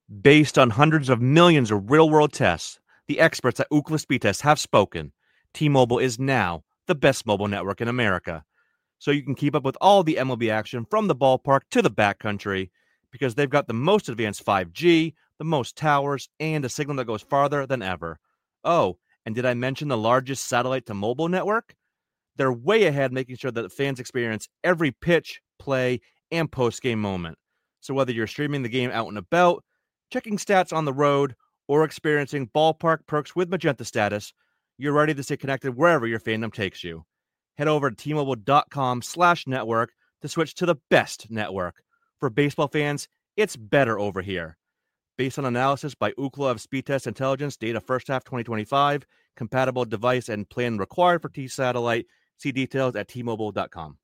Based on hundreds of millions of real-world tests, the experts at Ookla Speed Test have spoken. T-Mobile is now the best mobile network in America. So you can keep up with all the MLB action from the ballpark to the backcountry because they've got the most advanced 5G, the most towers, and a signal that goes farther than ever. Oh, and did I mention the largest satellite-to-mobile network? They're way ahead, making sure that fans experience every pitch, play, and post-game moment. So whether you're streaming the game out and about, checking stats on the road, or experiencing ballpark perks with Magenta Status, you're ready to stay connected wherever your fandom takes you. Head over to T-Mobile.com/network to switch to the best network. For baseball fans, it's better over here. Based on analysis by Ookla of Speed Test Intelligence, data first half 2025, compatible device and plan required for T-Satellite. See details at T-Mobile.com.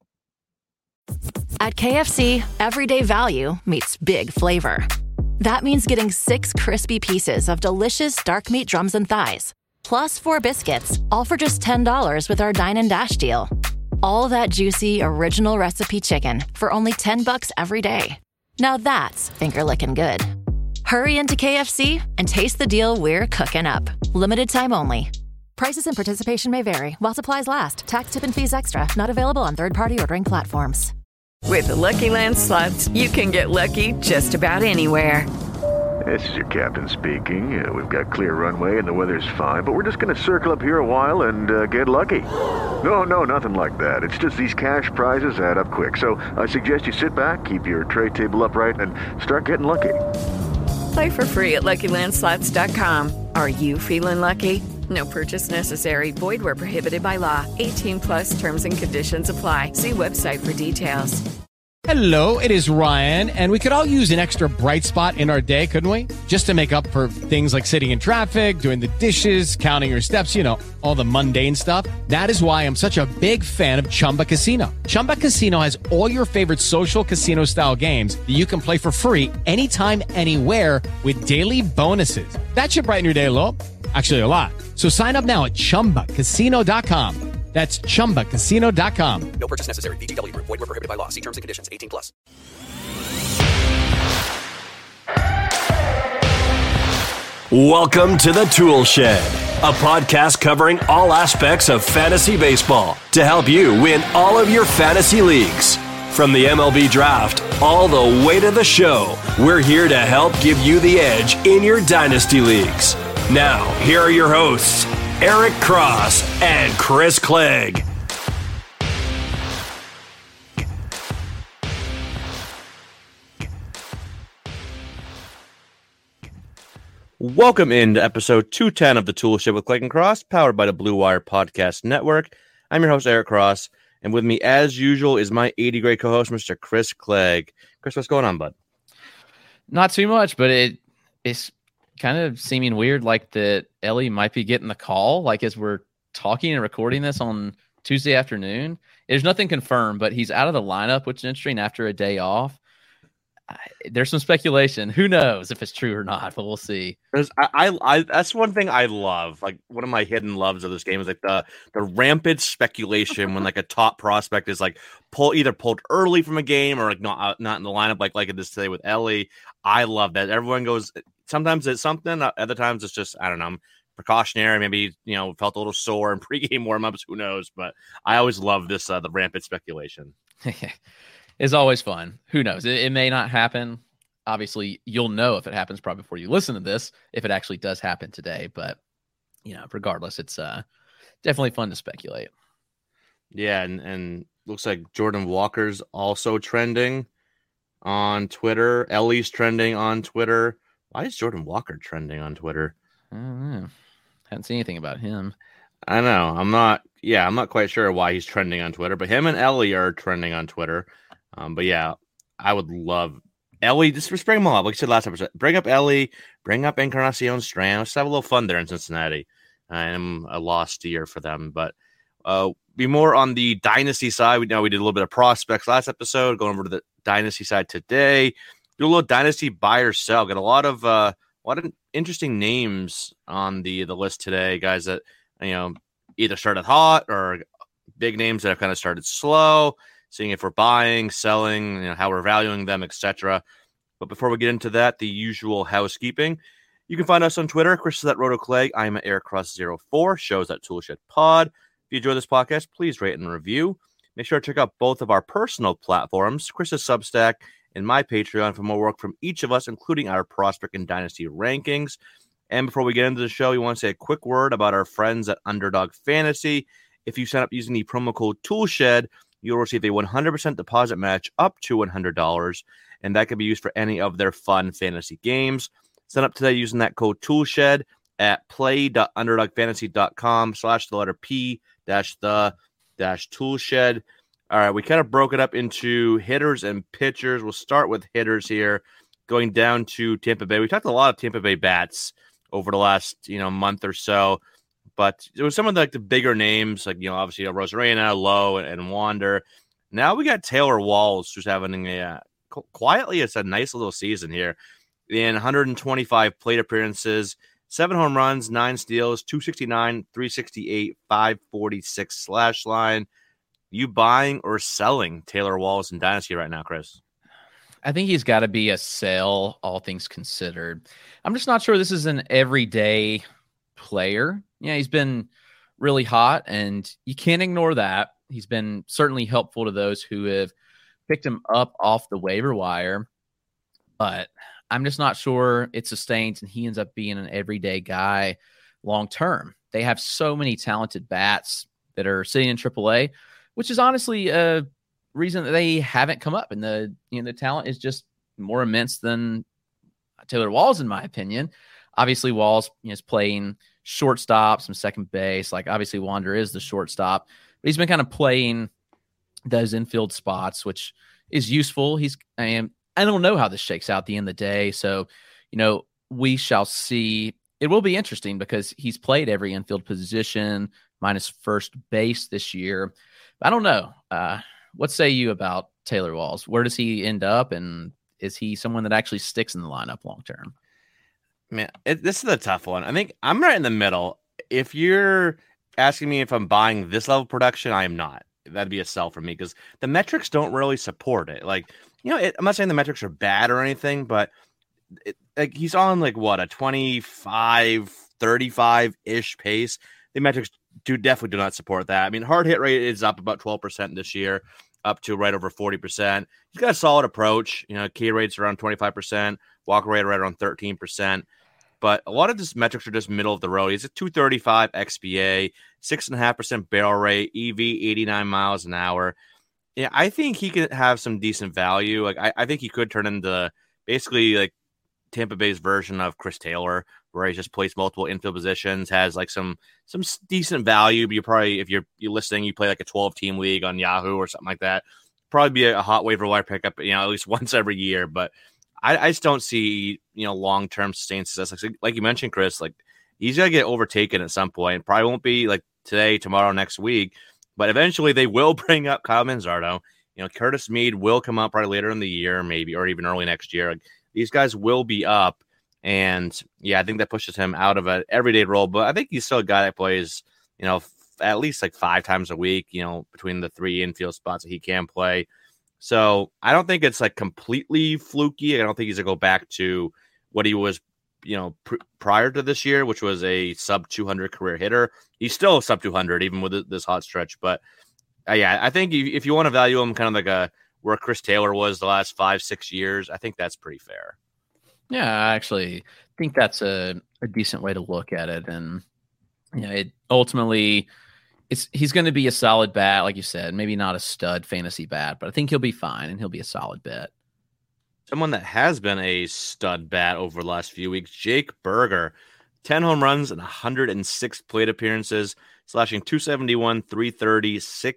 At KFC, everyday value meets big flavor. That means getting 6 crispy pieces of delicious dark meat drums and thighs, plus 4 biscuits, all for just $10 with our Dine and Dash deal. All that juicy, original recipe chicken for only $10 every day. Now that's finger-licking good. Hurry into KFC and taste the deal we're cooking up. Limited time only. Prices and participation may vary while supplies last. Tax, tip, and fees extra. Not available on third-party ordering platforms. With the Lucky Land Slots, you can get lucky just about anywhere. This is your captain speaking. We've got clear runway and the weather's fine, but we're just going to circle up here a while and get lucky. No, nothing like that. It's just these cash prizes add up quick. So I suggest you sit back, keep your tray table upright, and start getting lucky. Play for free at LuckyLandSlots.com. Are you feeling lucky? No purchase necessary. Void where prohibited by law. 18+ terms and conditions apply. See website for details. Hello, it is Ryan, and we could all use an extra bright spot in our day, couldn't we? Just to make up for things like sitting in traffic, doing the dishes, counting your steps, all the mundane stuff. That is why I'm such a big fan of Chumba Casino. Chumba Casino has all your favorite social casino-style games that you can play for free anytime, anywhere with daily bonuses. That should brighten your day a little. Actually, a lot. So sign up now at ChumbaCasino.com. That's ChumbaCasino.com. No purchase necessary. VGW Group. Void where prohibited by law. See terms and conditions. 18+. Welcome to the Tool Shed, a podcast covering all aspects of fantasy baseball to help you win all of your fantasy leagues. From the MLB Draft all the way to the show, we're here to help give you the edge in your dynasty leagues. Now, here are your hosts, Eric Cross and Chris Clegg. Welcome into episode 210 of the Tool Shed with Clegg and Cross, powered by the Blue Wire Podcast Network. I'm your host, Eric Cross, and with me, as usual, is my 80 grade co-host, Mr. Chris Clegg. Chris, what's going on, bud? Not too much, but it's kind of seeming weird, like that Ellie might be getting the call, like as we're talking and recording this on Tuesday afternoon. There's nothing confirmed, but he's out of the lineup, which is interesting after a day off. There's some speculation. Who knows if it's true or not, but we'll see. I that's one thing I love. Like, one of my hidden loves of this game is like the rampant speculation when like a top prospect is like either pulled early from a game or like not in the lineup, like it is today with Ellie. I love that. Everyone goes. Sometimes it's something. Other times it's just, I don't know, precautionary. Maybe, felt a little sore in pregame warmups. Who knows? But I always love this, the rampant speculation. It's always fun. Who knows? It may not happen. Obviously, you'll know if it happens probably before you listen to this, if it actually does happen today. But, regardless, it's definitely fun to speculate. Yeah, and looks like Jordan Walker's also trending on Twitter. Ellie's trending on Twitter. Why is Jordan Walker trending on Twitter? I don't know. Haven't seen anything about him. I know. I'm not quite sure why he's trending on Twitter, but him and Ellie are trending on Twitter. But yeah, I would love Ellie. Just bring them all up. Like I said last episode, bring up Ellie, bring up Encarnacion Strand. Let's have a little fun there in Cincinnati. I'm a lost year for them, but be more on the dynasty side. We did a little bit of prospects last episode. Going over to the dynasty side today. Do a little dynasty buy or sell. Got a lot of interesting names on the list today, guys that either started hot or big names that have kind of started slow. Seeing if we're buying, selling, how we're valuing them, etc. But before we get into that, the usual housekeeping. You can find us on Twitter. Chris is at RotoClegg. I am at AirCross04. Shows at Toolshed Pod. If you enjoy this podcast, please rate and review. Make sure to check out both of our personal platforms, Chris's Substack and my Patreon, for more work from each of us, including our prospect and dynasty rankings. And before we get into the show, we want to say a quick word about our friends at Underdog Fantasy. If you sign up using the promo code TOOLSHED, you'll receive a 100% deposit match up to $100, and that can be used for any of their fun fantasy games. Sign up today using that code TOOLSHED at play.underdogfantasy.com/P-the-toolshed. All right, we kind of broke it up into hitters and pitchers. We'll start with hitters here, going down to Tampa Bay. We talked a lot of Tampa Bay bats over the last month or so, but it was some of the bigger names, like obviously Rosarena, Lowe, and Wander. Now we got Taylor Walls, who's having quietly, it's a nice little season here. In 125 plate appearances, 7 home runs, 9 steals, 269, 368, 546 slash line. You buying or selling Taylor Walls in Dynasty right now, Chris? I think he's got to be a sell, all things considered. I'm just not sure this is an everyday player. Yeah, he's been really hot, and you can't ignore that. He's been certainly helpful to those who have picked him up off the waiver wire, but I'm just not sure it sustains and he ends up being an everyday guy long term. They have so many talented bats that are sitting in AAA, which is honestly a reason that they haven't come up. And the talent is just more immense than Taylor Walls, in my opinion. Obviously, Walls is playing shortstop, some second base. Like obviously, Wander is the shortstop, but he's been kind of playing those infield spots, which is useful. I don't know how this shakes out at the end of the day. So, we shall see. It will be interesting because he's played every infield position minus first base this year. I don't know. What say you about Taylor Walls? Where does he end up? And is he someone that actually sticks in the lineup long term? Man, this is a tough one. I think I'm right in the middle. If you're asking me if I'm buying this level of production, I am not. That'd be a sell for me because the metrics don't really support it. I'm not saying the metrics are bad or anything, but he's on a 25, 35-ish pace. The metrics definitely do not support that. I mean, hard hit rate is up about 12% this year, up to right over 40%. He's got a solid approach. K rate's around 25%, walk rate right around 13%. But a lot of these metrics are just middle of the road. He's a 235 XBA, 6.5% barrel rate, EV 89 miles an hour. Yeah, I think he could have some decent value. I think he could turn into basically Tampa Bay's version of Chris Taylor, where he just plays multiple infield positions, has some decent value. But you probably, if you're listening, you play a 12-team league on Yahoo or something like that. Probably be a hot waiver wire pickup, at least once every year. But I just don't see long-term sustained success. Like you mentioned, Chris, he's gonna get overtaken at some point. Probably won't be today, tomorrow, next week. But eventually they will bring up Kyle Manzardo. Curtis Mead will come up probably later in the year, maybe, or even early next year. These guys will be up. And yeah, I think that pushes him out of an everyday role. But I think he's still a guy that plays, at least 5 times a week, between the 3 infield spots that he can play. So I don't think it's completely fluky. I don't think he's going to go back to what he was, prior to this year, which was a sub 200 career hitter. He's still a sub 200, even with this hot stretch. But yeah, I think if you want to value him kind of where Chris Taylor was the last 5-6 years, I think that's pretty fair. Yeah, I actually think that's a decent way to look at it. And, it ultimately, he's going to be a solid bat, like you said, maybe not a stud fantasy bat, but I think he'll be fine and he'll be a solid bet. Someone that has been a stud bat over the last few weeks, Jake Burger, 10 home runs and 106 plate appearances, slashing 271, 330,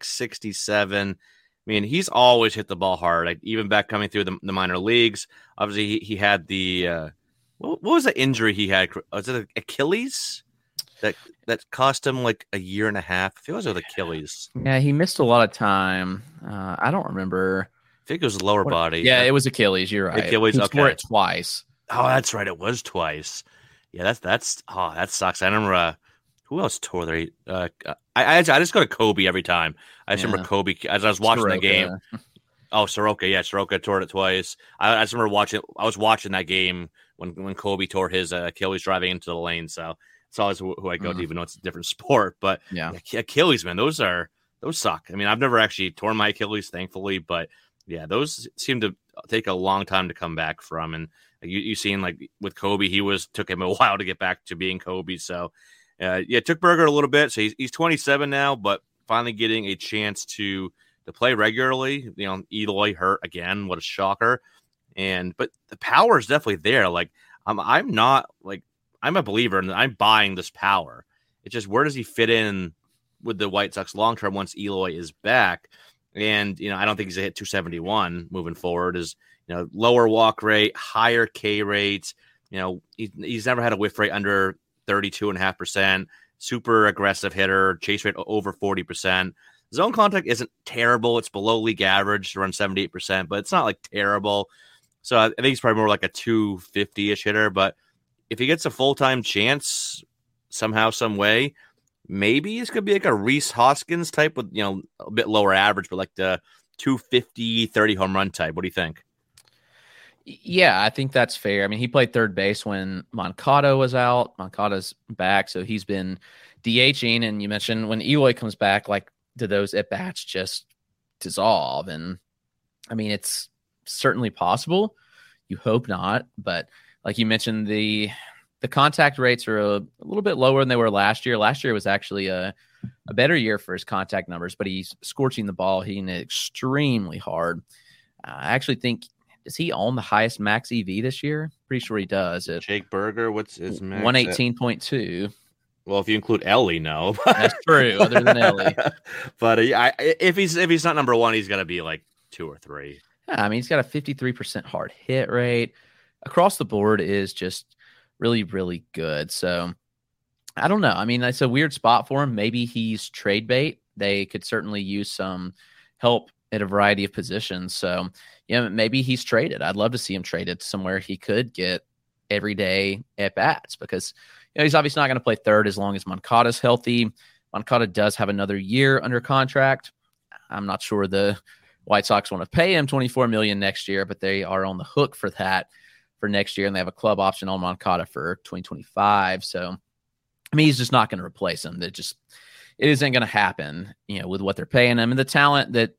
667. I mean, he's always hit the ball hard, even back coming through the minor leagues. Obviously, he had the what was the injury he had? Was it Achilles? That cost him a year and a half. I feel it was with Achilles. Yeah, he missed a lot of time. I don't remember. I think it was lower body. Yeah, it was Achilles. You're right. Achilles. He tore it twice. Oh, that's right. It was twice. Yeah, that sucks. I remember who else tore their. I just go to Kobe every time. I just remember Kobe as I was watching the game. Oh, Soroka. Yeah, Soroka tore it twice. I just remember I was watching that game when Kobe tore his Achilles driving into the lane. So it's always who I go to, even though it's a different sport. But yeah, Achilles, man, those suck. I mean, I've never actually torn my Achilles, thankfully, but yeah, those seem to take a long time to come back from. And you seen like with Kobe, took him a while to get back to being Kobe. So it took Berger a little bit. So he's 27 now, but finally getting a chance to play regularly. You know, Eloy hurt again. What a shocker. But the power is definitely there. Like I'm a believer and I'm buying this power. It's just, where does he fit in with the White Sox long term once Eloy is back? And, I don't think he's a hit 271 moving forward. Is, lower walk rate, higher K rates. He's never had a whiff rate under 32.5%. Super aggressive hitter, chase rate over 40%. Zone contact isn't terrible. It's below league average, around 78%, but it's not like terrible. So I think he's probably more like a 250-ish hitter. But if he gets a full-time chance somehow, some way, maybe it's going to be like a Rhys Hoskins type with, a bit lower average, but like the 250, 30 home run type. What do you think? Yeah, I think that's fair. I mean, he played third base when Moncada was out. Moncada's back, so he's been DHing. And you mentioned when Eloy comes back, like, do those at-bats just dissolve? And, I mean, it's certainly possible. You hope not. But like you mentioned, the contact rates are a little bit lower than they were last year. Last year was actually a better year for his contact numbers, but he's scorching the ball, hitting it extremely hard. I actually think, does he own the highest max EV this year? Pretty sure he does. Jake Berger, what's his max? 118.2. Well, if you include Ellie, no. That's true, other than Ellie. But if he's not number one, he's got to be like 2 or 3. Yeah, I mean, he's got a 53% hard hit rate. Across the board is just really, really good. So I don't know. I mean, it's a weird spot for him. Maybe he's trade bait. They could certainly use some help at a variety of positions. So, maybe he's traded. I'd love to see him traded somewhere he could get everyday at-bats because, he's obviously not going to play third as long as Moncada's healthy. Moncada does have another year under contract. I'm not sure the White Sox want to pay him $24 million next year, but they are on the hook for that for next year, and they have a club option on Moncada for 2025. So, I mean, he's just not going to replace him. It isn't going to happen, with what they're paying him and the talent that,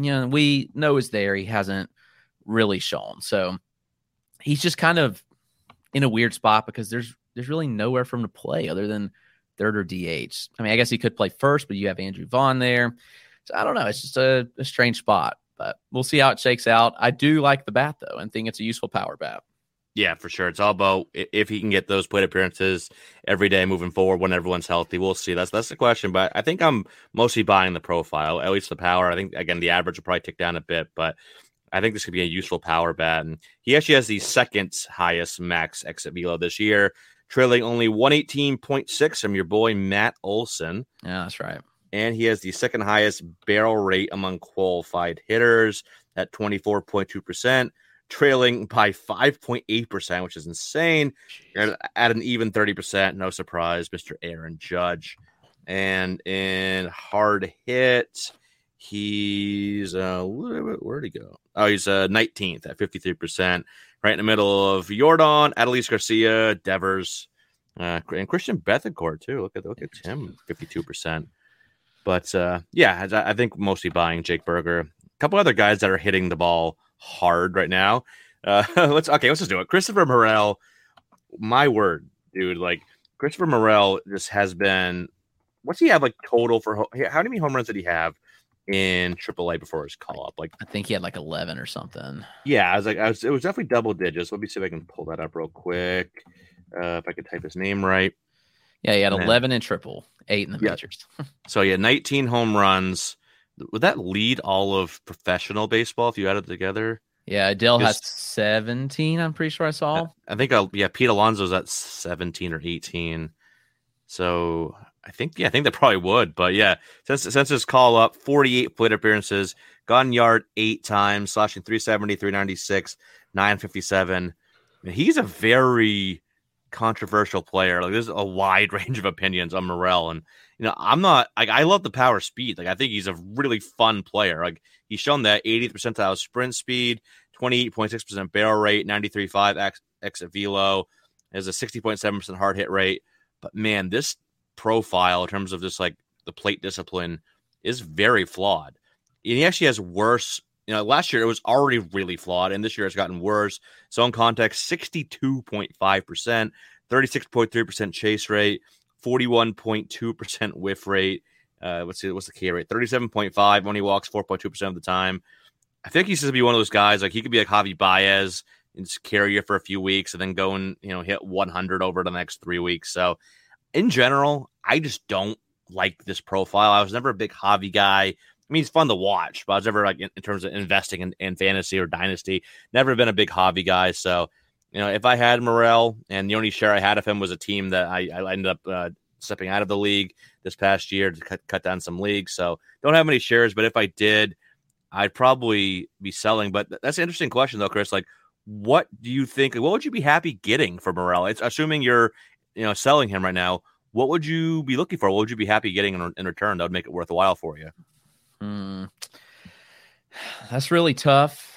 we know is there. He hasn't really shown. So he's just kind of in a weird spot because there's really nowhere for him to play other than third or DH. I mean, I guess he could play first, but you have Andrew Vaughn there. So I don't know. It's just a strange spot, but we'll see how it shakes out. I do like the bat, though, and think it's a useful power bat. Yeah, for sure. It's all about if he can get those plate appearances every day moving forward when everyone's healthy. We'll see. That's the question. But I think I'm mostly buying the profile, at least the power. I think, again, the average will probably tick down a bit, but I think this could be a useful power bat. And he actually has the second highest max exit velo this year, trailing only 118.6 from your boy Matt Olson. Yeah, that's right. And he has the second highest barrel rate among qualified hitters at 24.2%. Trailing by 5.8%, which is insane. At an even 30%, no surprise, Mr. Aaron Judge. And in hard hit, he's where'd he go? Oh, he's 19th at 53%, right in the middle of Jordan, Adolis Garcia, Devers, and Christian Bethancourt too. Look at him, 52%. But I think mostly buying Jake Berger. A couple other guys that are hitting the ball hard right now. Let's just do it. Christopher Morel, my word, dude. Like Christopher Morel just has been. What's he have like total for? How many home runs did he have in AAA before his call up? Like I think he had like 11 or something. Yeah, it was definitely double digits. Let me see if I can pull that up real quick. If I could type his name right. Yeah, he had 11 in triple, 8 in the majors. So 19 home runs. Would that lead all of professional baseball if you add it together? Yeah, Adele has 17, I'm pretty sure I saw. I think, Pete Alonso's at 17 or 18. So I think that probably would. But yeah, since his call up, 48 plate appearances, gotten yard 8 times, slashing 370, 396, 957. And he's a very controversial player. Like, there's a wide range of opinions on Morel, and I'm not like, I love the power speed. Like, I think he's a really fun player. Like, he's shown that 80th percentile sprint speed, 28.6% barrel rate, 93.5 exit velo, has a 60.7% hard hit rate. But man, this profile in terms of just like the plate discipline is very flawed. And he actually has worse. Last year it was already really flawed, and this year it's gotten worse. Zone context, 62.5%, 36.3% chase rate, 41.2% whiff rate. What's the K rate? 37.5 when he walks 4.2% of the time. I think he's going to be one of those guys. Like, he could be like Javi Baez and just carry you for a few weeks and then go and hit 100 over the next 3 weeks. So in general, I just don't like this profile. I was never a big Javi guy. I mean, he's fun to watch, but I was never like in terms of investing in fantasy or dynasty, never been a big Javi guy. So, if I had Morel and the only share I had of him was a team that I ended up stepping out of the league this past year to cut down some leagues. So don't have many shares, but if I did, I'd probably be selling. But that's an interesting question though, Chris. Like, what do you think? What would you be happy getting for Morel? It's assuming you're, selling him right now. What would you be looking for? What would you be happy getting in return that would make it worthwhile for you? That's really tough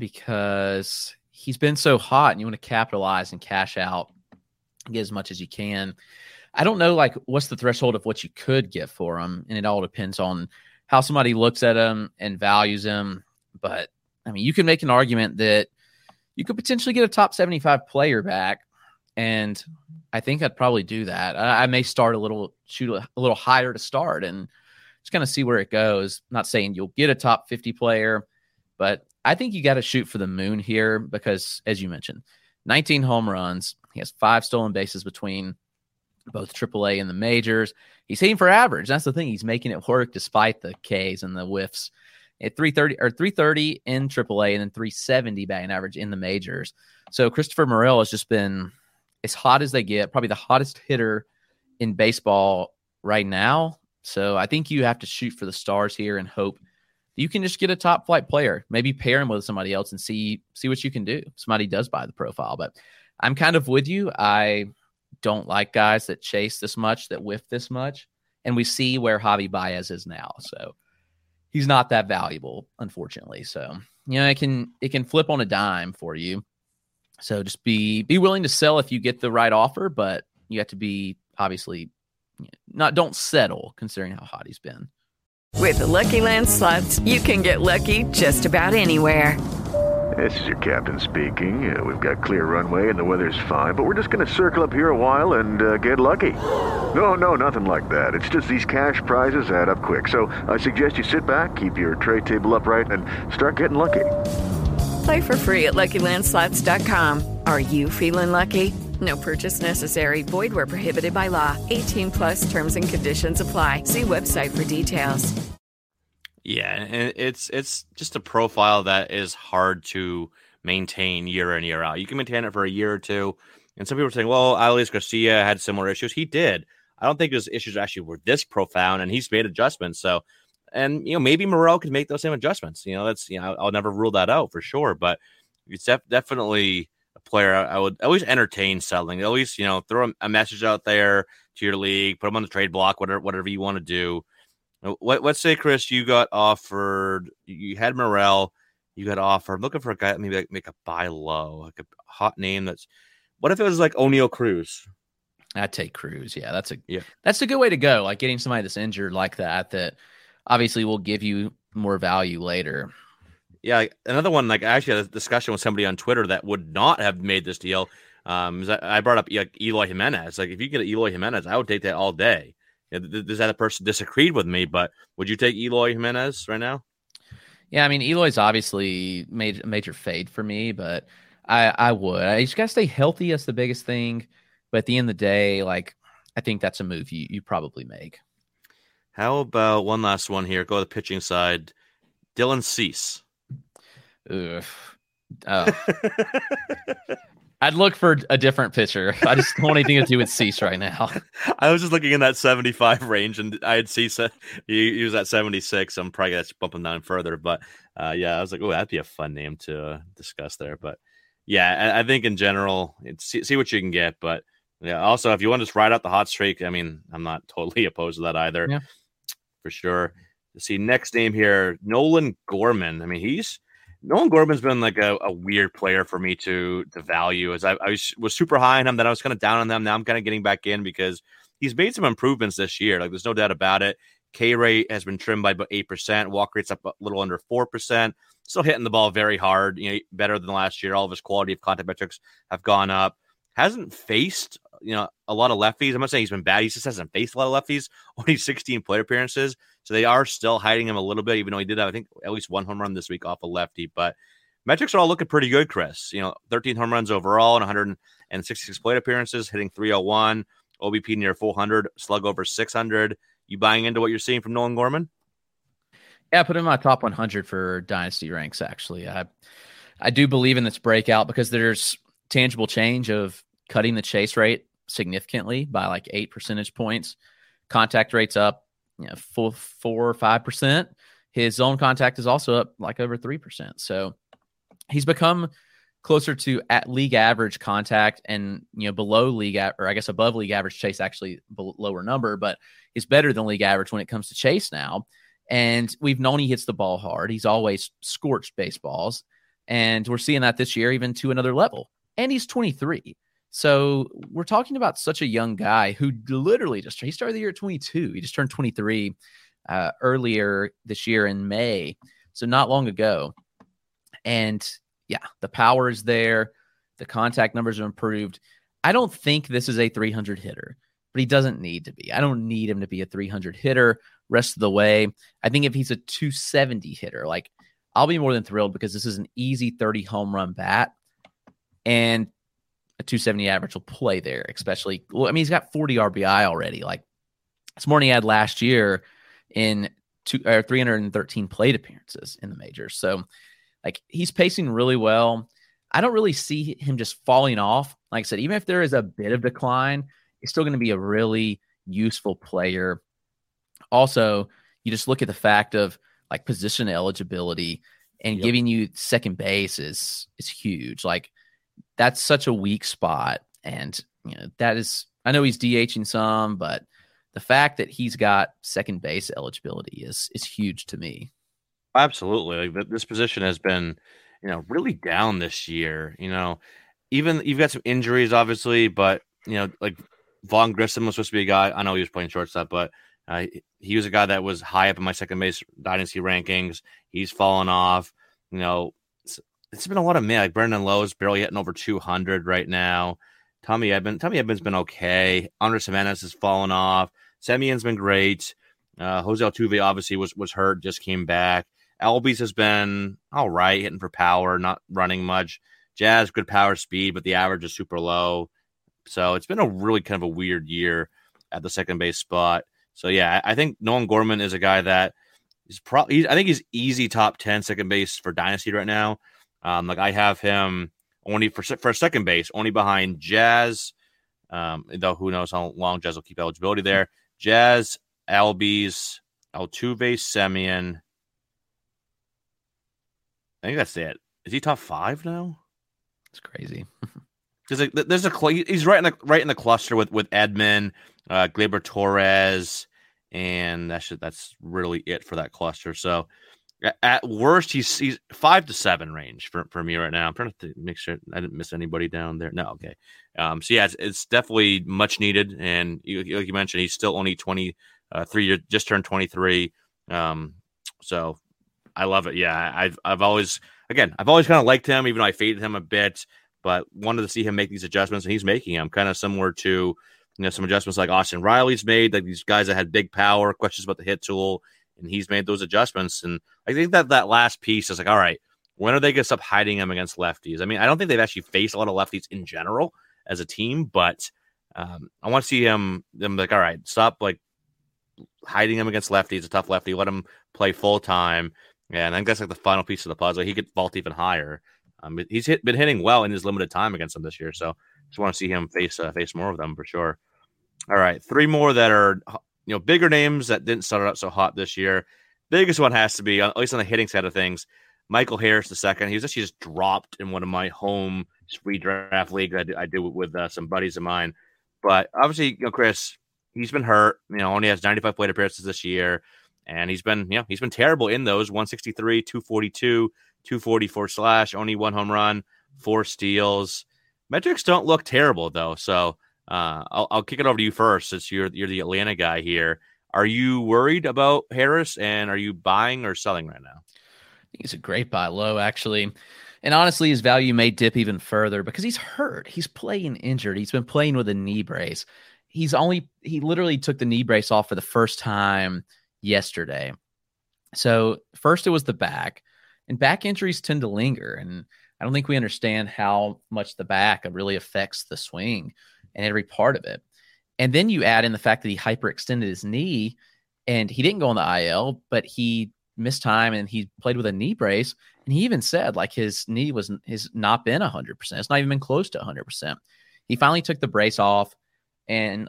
because he's been so hot and you want to capitalize and cash out, get as much as you can. I don't know, like, what's the threshold of what you could get for him, and it all depends on how somebody looks at him and values him. But, I mean, you can make an argument that you could potentially get a top 75 player back, and I think I'd probably do that. I may shoot a little higher to start and just kind of see where it goes. Not saying you'll get a top 50 player, but I think you got to shoot for the moon here because, as you mentioned, 19 home runs. He has 5 stolen bases between both AAA and the majors. He's hitting for average. That's the thing. He's making it work despite the Ks and the whiffs. At 330 in AAA and then 370 batting average in the majors. So Christopher Morel has just been as hot as they get, probably the hottest hitter in baseball right now. So I think you have to shoot for the stars here and hope that you can just get a top flight player, maybe pair him with somebody else and see what you can do. Somebody does buy the profile, but I'm kind of with you. I don't like guys that chase this much, that whiff this much. And we see where Javi Baez is now. So he's not that valuable, unfortunately. So, it can flip on a dime for you. So just be willing to sell if you get the right offer, but you have to be obviously don't settle considering how hot he's been. With the Lucky Land Slots, you can get lucky just about anywhere. This is your captain speaking. We've got clear runway and the weather's fine, but we're just going to circle up here a while and get lucky. No, nothing like that. It's just these cash prizes add up quick. So I suggest you sit back, keep your tray table upright, and start getting lucky. Play for free at LuckyLandSlots.com. Are you feeling lucky? No purchase necessary. Void where prohibited by law. 18+ terms and conditions apply. See website for details. Yeah, and it's just a profile that is hard to maintain year in, year out. You can maintain it for a year or two, and some people are saying, well, Adolis Garcia had similar issues. He did. I don't think his issues actually were this profound, and he's made adjustments. So, and maybe Morel could make those same adjustments. That's I'll never rule that out for sure, but it's definitely a player I would always entertain selling. At least throw a message out there to your league, put him on the trade block, whatever you want to do. Let's say, Chris, you got offered. You had Morel. You got offered. I'm looking for a guy that maybe make a buy low, like a hot name. What if it was like O'Neal Cruz? I'd take Cruz. Yeah, that's a good way to go. Like getting somebody that's injured like that obviously will give you more value later. Yeah, another one. Like, I actually had a discussion with somebody on Twitter that would not have made this deal. I brought up Eloy Jimenez. Like, if you get Eloy Jimenez, I would take that all day. This other person disagreed with me, but would you take Eloy Jimenez right now? Yeah, I mean, Eloy's obviously made a major fade for me, but I would. I just got to stay healthy. That's the biggest thing. But at the end of the day, like, I think that's a move you probably make. How about one last one here? Go to the pitching side. Dylan Cease. Ugh. I'd look for a different pitcher. I just don't want anything to do with Cease right now. I was just looking in that 75 range, and I had Cease. He was at 76. I'm probably going to bump him down further. But, I was like, oh, that'd be a fun name to discuss there. But, yeah, I think in general, see what you can get. But Yeah. Also, if you want to just ride out the hot streak, I mean, I'm not totally opposed to that either. Yeah. For sure. Let's see, next name here, Nolan Gorman. I mean, Nolan Gorman's been like a weird player for me to value. As I was super high on him, then I was kind of down on them. Now I'm kind of getting back in because he's made some improvements this year. Like, there's no doubt about it. K rate has been trimmed by about 8%. Walk rate's up a little under 4%. Still hitting the ball very hard, better than last year. All of his quality of contact metrics have gone up. Hasn't faced, a lot of lefties. I'm not saying he's been bad. He just hasn't faced a lot of lefties. Only 16 plate appearances. So they are still hiding him a little bit, even though he did have, I think, at least one home run this week off a lefty. But metrics are all looking pretty good, Chris. 13 home runs overall and 166 plate appearances, hitting 301, OBP near 400, slug over 600. You buying into what you're seeing from Nolan Gorman? Yeah, I put him in my top 100 for dynasty ranks, actually. I do believe in this breakout because there's tangible change of cutting the chase rate significantly by like 8 percentage points. Contact rate's up 4 or 5%. His zone contact is also up like over 3%. So he's become closer to at league average contact and below league or I guess above league average chase, actually lower number, but he's better than league average when it comes to chase now. And we've known he hits the ball hard. He's always scorched baseballs, and we're seeing that this year even to another level. And he's 23. So we're talking about such a young guy who literally he started the year at 22. He just turned 23 earlier this year in May. So not long ago. And yeah, the power is there. The contact numbers are improved. I don't think this is a 300 hitter, but he doesn't need to be. I don't need him to be a 300 hitter rest of the way. I think if he's a 270 hitter, like, I'll be more than thrilled because this is an easy 30 home run bat. And a 270 average will play there, especially. Well, I mean, he's got 40 RBI already. Like, it's more than he had last year in 313 plate appearances in the majors. So, like, he's pacing really well. I don't really see him just falling off. Like I said, even if there is a bit of decline, he's still going to be a really useful player. Also, you just look at the fact of like position eligibility and giving you second base is huge. Like, that's such a weak spot. And, that is, I know he's DHing some, but the fact that he's got second base eligibility is huge to me. Absolutely. Like, this position has been, really down this year. Even you've got some injuries, obviously, but, like Vaughn Grissom was supposed to be a guy. I know he was playing shortstop, but he was a guy that was high up in my second base dynasty rankings. He's fallen off. It's been a lot of men. Like, Brendan Lowe's barely hitting over 200 right now. Tommy Edmonds been okay. Andres Jimenez has fallen off. Semion's been great. Jose Altuve obviously was hurt, just came back. Albies has been all right, hitting for power, not running much. Jazz, good power speed, but the average is super low. So it's been a really kind of a weird year at the second base spot. So yeah, I think Nolan Gorman is a guy that is probably, I think he's easy top 10 second base for dynasty right now. Like, I have him only for second base, only behind Jazz. Though who knows how long Jazz will keep eligibility there. Jazz, Albies, Altuve, Semien. I think that's it. Is he top 5 now? It's crazy. He's right in the cluster with Edman, Gleyber Torres, and that's really it for that cluster. So at worst, he's 5 to 7 range for me right now. I'm trying to make sure I didn't miss anybody down there. No, okay. So yeah, it's definitely much needed. And like you mentioned, he's still only 23, just turned 23. So I love it. Yeah, I've always kind of liked him, even though I faded him a bit, but wanted to see him make these adjustments, and he's making them kind of similar to some adjustments like Austin Riley's made, like these guys that had big power, questions about the hit tool, and he's made those adjustments. And I think that last piece is like, all right, when are they going to stop hiding him against lefties? I mean, I don't think they've actually faced a lot of lefties in general as a team, but I want to see them like, all right, stop like hiding him against lefties, a tough lefty, let him play full time. Yeah, and I think that's like the final piece of the puzzle. He could vault even higher. He's been hitting well in his limited time against them this year, so just want to see him face more of them for sure. All right, 3 more that are bigger names that didn't start out so hot this year. Biggest one has to be, at least on the hitting side of things, Michael Harris II. He was actually just dropped in one of my home redraft leagues I do with some buddies of mine. But obviously, Chris, he's been hurt. Only has 95 plate appearances this year, and he's been terrible in those. 163, 242, 244 slash, only 1 home run, 4 steals. Metrics don't look terrible though. So I'll kick it over to you first, since you're the Atlanta guy here. Are you worried about Harris, and are you buying or selling right now? I think it's a great buy low, actually. And honestly, his value may dip even further because he's hurt. He's playing injured. He's been playing with a knee brace. He literally took the knee brace off for the first time yesterday. So first it was the back, and back injuries tend to linger. And I don't think we understand how much the back really affects the swing and every part of it. And then you add in the fact that he hyperextended his knee, and he didn't go on the IL, but he missed time and he played with a knee brace. And he even said like his knee has not been 100%. It's not even been close to 100%. He finally took the brace off, and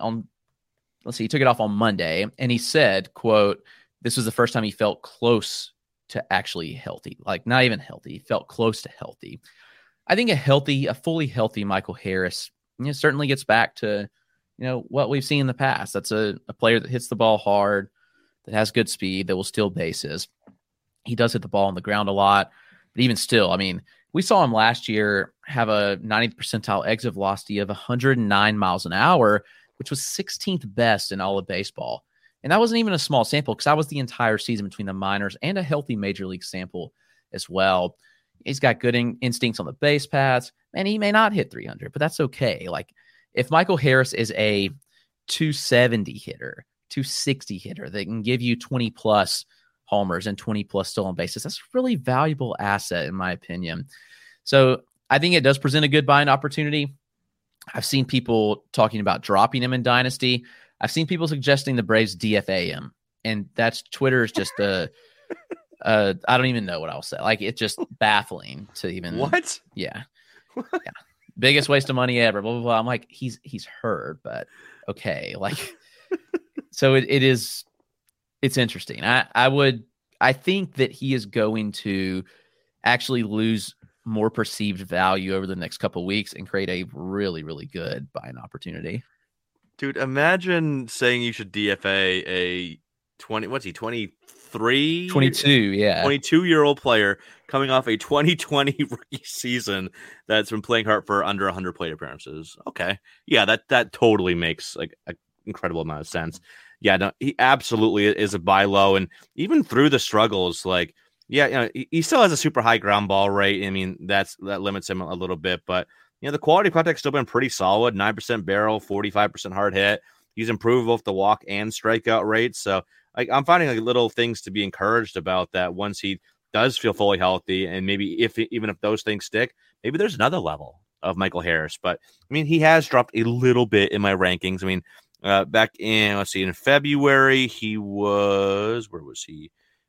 he took it off on Monday, and he said, quote, "This was the first time he felt close to actually healthy, like not even healthy. He felt close to healthy." I think a fully healthy Michael Harris certainly gets back to, what we've seen in the past. That's a player that hits the ball hard, that has good speed, that will steal bases. He does hit the ball on the ground a lot. But even still, I mean, we saw him last year have a 90th percentile exit velocity of 109 miles an hour, which was 16th best in all of baseball. And that wasn't even a small sample, because that was the entire season between the minors and a healthy major league sample as well. He's got good instincts on the base paths, and he may not hit 300, but that's okay. Like, if Michael Harris is a 270 hitter, 260 hitter that can give you 20 plus homers and 20 plus stolen bases, that's a really valuable asset, in my opinion. So I think it does present a good buying opportunity. I've seen people talking about dropping him in Dynasty. I've seen people suggesting the Braves DFA him, and that's Twitter is just I don't even know what I'll say. Like, it's just baffling to even what? Yeah. Yeah. Biggest waste of money ever. Blah, blah, blah. I'm like, he's hurt, but okay. Like, so it's interesting. I think that he is going to actually lose more perceived value over the next couple of weeks and create a really, really good buying opportunity. Dude, imagine saying you should DFA a 23? 22, yeah. 22-year-old player coming off a 2020 rookie season that's been playing hard for under 100 plate appearances. Okay. Yeah, that totally makes like an incredible amount of sense. Yeah, no, he absolutely is a buy low, and even through the struggles, like, yeah, he still has a super high ground ball rate. I mean, that limits him a little bit, but the quality of contact's still been pretty solid. 9% barrel, 45% hard hit. He's improved both the walk and strikeout rates. So I'm finding like little things to be encouraged about that once he does feel fully healthy, and maybe even if those things stick, maybe there's another level of Michael Harris. But I mean, he has dropped a little bit in my rankings. I mean, back in February, he was, where was he?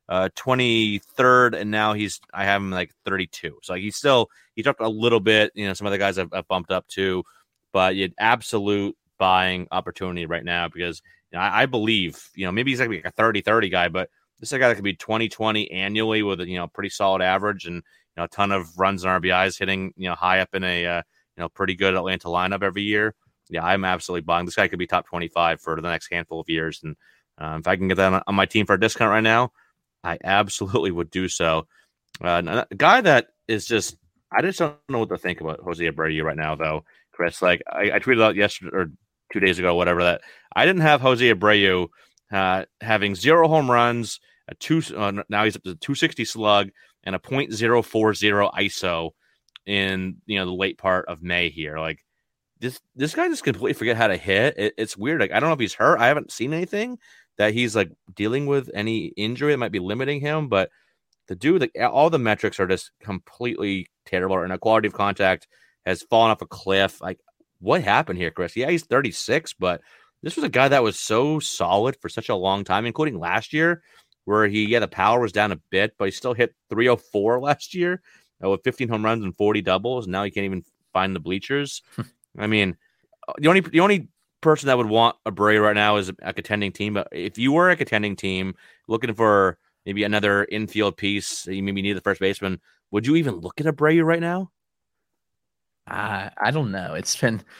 23rd, and now I have him like 32. So like he dropped a little bit. Some other guys I've bumped up to, but you absolute buying opportunity right now, because I believe maybe he's like a 30-30 guy, but this is a guy that could be 20-20 annually with a pretty solid average and a ton of runs and RBIs, hitting high up in a pretty good Atlanta lineup every year. Yeah, I'm absolutely buying. This guy could be top 25 for the next handful of years, and if I can get that on my team for a discount right now, I absolutely would do so. A guy that is just, I just don't know what to think about Jose Abreu right now, though, Chris. Like, I tweeted out yesterday or 2 days ago, whatever, that I didn't have Jose Abreu having 0 home runs, now he's up to 260 slug, and a .040 ISO in the late part of May here. Like, this guy just completely forget how to hit. It's weird. Like, I don't know if he's hurt. I haven't seen anything that he's like dealing with any injury that might be limiting him, but the dude, all the metrics are just completely terrible, and a quality of contact has fallen off a cliff. Like, what happened here, Chris? Yeah, he's 36, but this was a guy that was so solid for such a long time, including last year, where the power was down a bit, but he still hit 304 last year with 15 home runs and 40 doubles. And now he can't even find the bleachers. I mean, the only person that would want Abreu right now is a contending team. But if you were a contending team looking for maybe another infield piece, you maybe need the first baseman, would you even look at Abreu right now? I don't know. It's been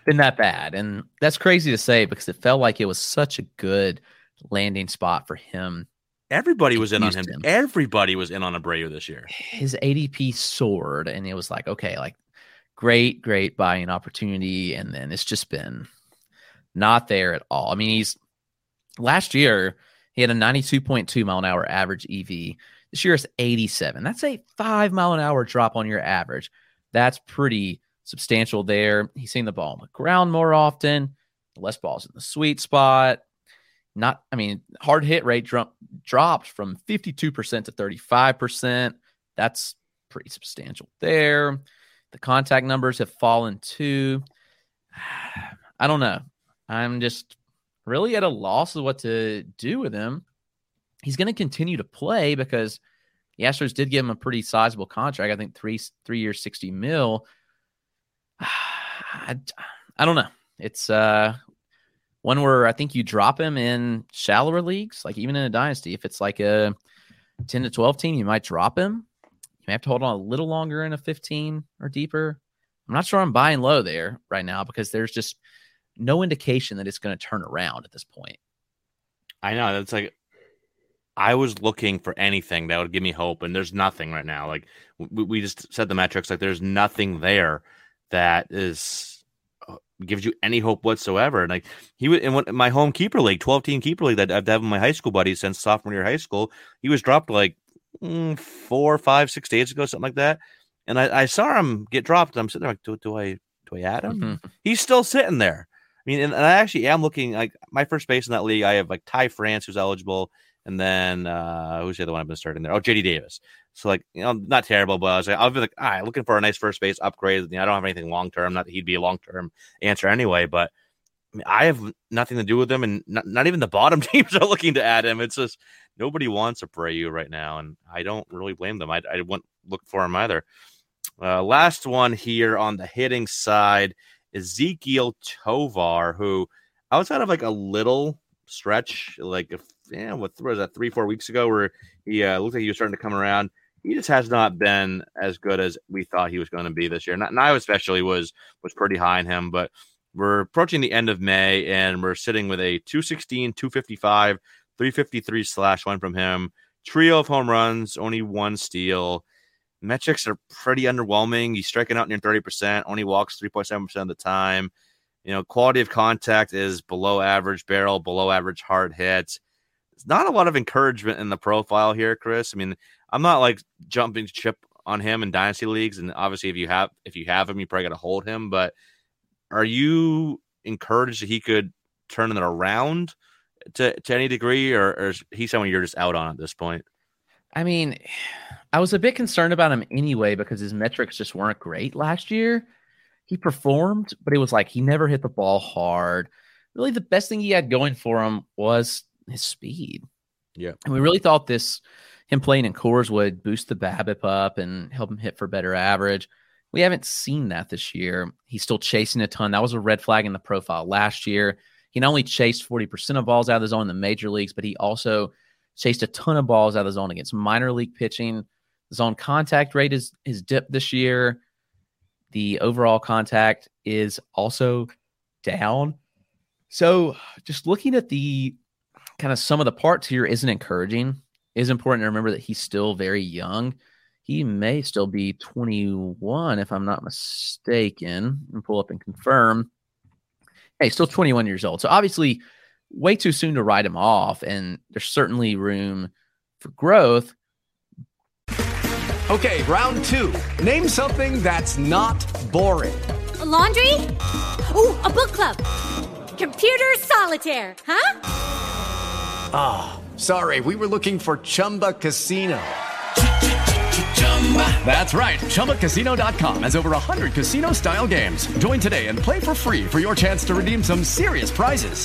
been that bad. And that's crazy to say because it felt like it was such a good landing spot for him. Everybody was in on him. Everybody was in on Abreu this year. His ADP soared, and it was like, okay, like great buying opportunity. And then it's just been not there at all. I mean, last year he had a 92.2 mile an hour average EV. This year is 87. That's a 5 mile an hour drop on your average. That's pretty substantial there. He's seeing the ball on the ground more often. Less balls in the sweet spot. Hard hit rate dropped from 52% to 35%. That's pretty substantial there. The contact numbers have fallen too. I don't know. I'm just really at a loss of what to do with him. He's going to continue to play because the Astros did give him a pretty sizable contract. I think 3 years, $60 million. I don't know. It's one where I think you drop him in shallower leagues, like even in a dynasty. If it's like a 10 to 12 team, you might drop him. You may have to hold on a little longer in a 15 or deeper. I'm not sure I'm buying low there right now because there's just no indication that it's going to turn around at this point. I know. That's like, I was looking for anything that would give me hope, and there's nothing right now. Like we just said the metrics, like there's nothing there that gives you any hope whatsoever. And like he was in my home keeper league, 12-team keeper league that I've had with my high school buddies since sophomore year of high school. He was dropped like 4, 5, 6 days ago, something like that. And I saw him get dropped. And I'm sitting there like, do I add him? Mm-hmm. He's still sitting there. I mean, and I actually am looking like my first base in that league. I have like Ty France, who's eligible. And then who's the other one I've been starting there? Oh, JD Davis. So like, not terrible, but I'll be like, all right, looking for a nice first base upgrade. I don't have anything long term. Not that he'd be a long term answer anyway, but I have nothing to do with him, and not even the bottom teams are looking to add him. It's just nobody wants Abreu right now, and I don't really blame them. I wouldn't look for him either. Last one here on the hitting side, Ezequiel Tovar, who outside of like a little stretch, like what was that 3-4 weeks ago, where he looked like he was starting to come around. He just has not been as good as we thought he was going to be this year. And I especially was pretty high on him, but we're approaching the end of May and we're sitting with a 216, 255, 353/1 from him. Trio of home runs, only 1 steal. Metrics are pretty underwhelming. He's striking out near 30%, only walks 3.7% of the time. Quality of contact is below average barrel, below average hard hits. It's not a lot of encouragement in the profile here, Chris. I mean, I'm not like jumping ship on him in dynasty leagues, and obviously if you have him, you probably got to hold him. But are you encouraged that he could turn it around to any degree, or is he someone you're just out on at this point? I mean, I was a bit concerned about him anyway because his metrics just weren't great last year. He performed, but it was like he never hit the ball hard. Really, the best thing he had going for him was his speed. Yeah. And we really thought him playing in Coors would boost the BABIP up and help him hit for better average. We haven't seen that this year. He's still chasing a ton. That was a red flag in the profile last year. He not only chased 40% of balls out of the zone in the major leagues, but he also chased a ton of balls out of the zone against minor league pitching. The zone contact rate is dipped this year. The overall contact is also down. So just looking at the kind of some of the parts here isn't encouraging. It is important to remember that he's still very young. He may still be 21, if I'm not mistaken. And pull up and confirm. Hey, still 21 years old. So obviously way too soon to write him off. And there's certainly room for growth. Okay, round 2. Name something that's not boring. A laundry? Ooh, a book club. Computer solitaire, huh? Ah, sorry, we were looking for Chumba Casino. That's right, ChumbaCasino.com has over 100 casino-style games. Join today and play for free for your chance to redeem some serious prizes.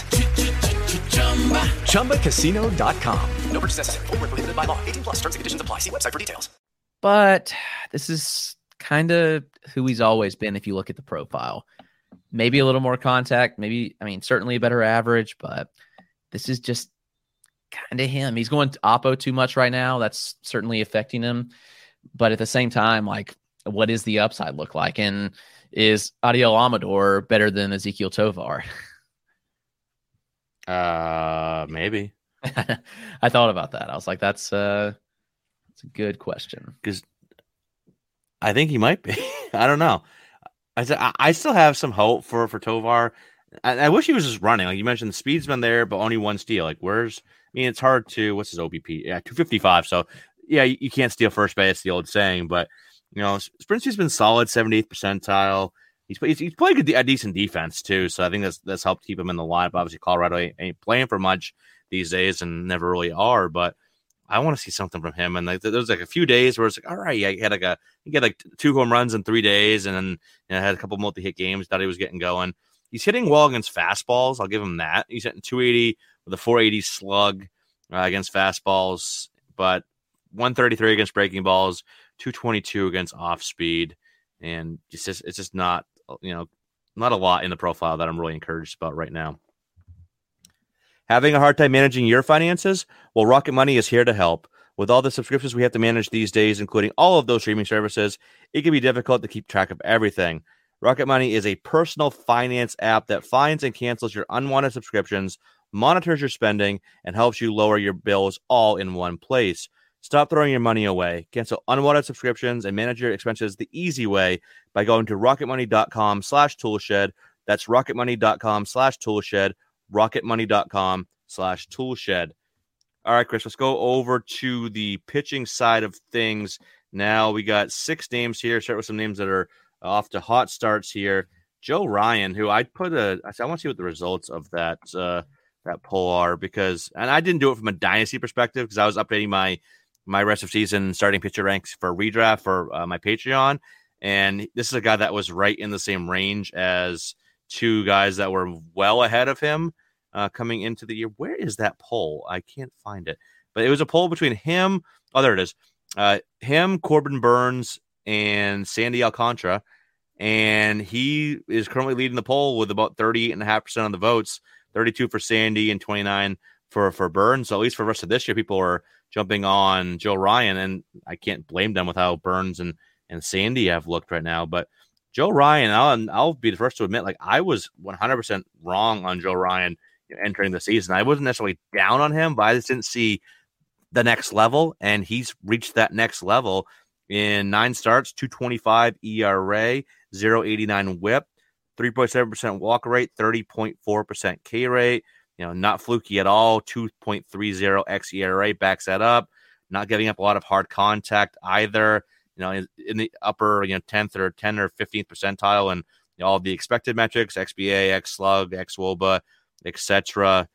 ChumbaCasino.com. No purchase necessary. Void where prohibited by law. 18+. Terms and conditions apply. See website for details. But this is kind of who he's always been if you look at the profile. Maybe a little more contact, certainly a better average, but this is just kind of him. He's going to oppo too much right now. That's certainly affecting him. But at the same time, like, what does the upside look like? And Is Adiel Amador better than Ezequiel Tovar? Maybe. I thought about that. I was like, that's a good question. Because I think he might be. I don't know. I still have some hope for Tovar. I wish he was just running. Like you mentioned, the speed's been there, but only one steal. Like it's hard to, what's his OBP? Yeah, 255. So yeah, you can't steal first base, the old saying, but sprint speed's been solid, 78th percentile. He's played a decent defense too. So I think that's helped keep him in the lineup. Obviously Colorado ain't playing for much these days and never really are, but I want to see something from him. And there was like a few days where it's like, all right, yeah, he had like 2 home runs in 3 days, and then had a couple multi-hit games. Thought he was getting going. He's hitting well against fastballs. I'll give him that. He's hitting 280 with a 480 slug against fastballs, but 133 against breaking balls, 222 against off speed, and it's just not not a lot in the profile that I'm really encouraged about right now. Having a hard time managing your finances? Well, Rocket Money is here to help. With all the subscriptions we have to manage these days, including all of those streaming services, it can be difficult to keep track of everything. Rocket Money is a personal finance app that finds and cancels your unwanted subscriptions, monitors your spending, and helps you lower your bills all in one place. Stop throwing your money away. Cancel unwanted subscriptions and manage your expenses the easy way by going to rocketmoney.com/toolshed. That's rocketmoney.com/toolshed. rocketmoney.com/toolshed. All right, Chris, let's go over to the pitching side of things. Now we got 6 names here. Start with some names that are off to hot starts here. Joe Ryan, who I want to see what the results of that poll are, because, and I didn't do it from a dynasty perspective because I was updating my rest of season starting pitcher ranks for redraft for my Patreon. And this is a guy that was right in the same range as 2 guys that were well ahead of him coming into the year. Where is that poll? I can't find it. But it was a poll between him. Oh, there it is. Him, Corbin Burnes, and Sandy Alcantara. And he is currently leading the poll with about 38.5% of the votes, 32 for Sandy and 29 for Burnes. So at least for the rest of this year, people are jumping on Joe Ryan. And I can't blame them with how Burnes and Sandy have looked right now. But Joe Ryan, I'll be the first to admit, like, I was 100% wrong on Joe Ryan entering the season. I wasn't necessarily down on him, but I just didn't see the next level, and he's reached that next level in 9 starts, 2.25 ERA, 0.89 WHIP, 3.7% walk rate, 30.4% K rate. Not fluky at all. 2.30 xERA backs that up. Not giving up a lot of hard contact either. In the upper 10th or 10 or 15th percentile, and all the expected metrics, XBA, xSlug, xWOBA, etc.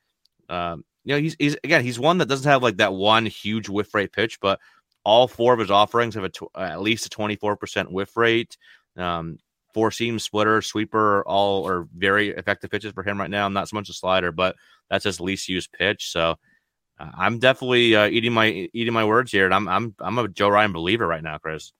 He's one that doesn't have like that one huge whiff rate pitch, but all 4 of his offerings have at least a 24% whiff rate. 4-seam, splitter, sweeper, all are very effective pitches for him right now. Not so much a slider, but that's his least used pitch. So I'm definitely eating my words here, and I'm a Joe Ryan believer right now, Chris.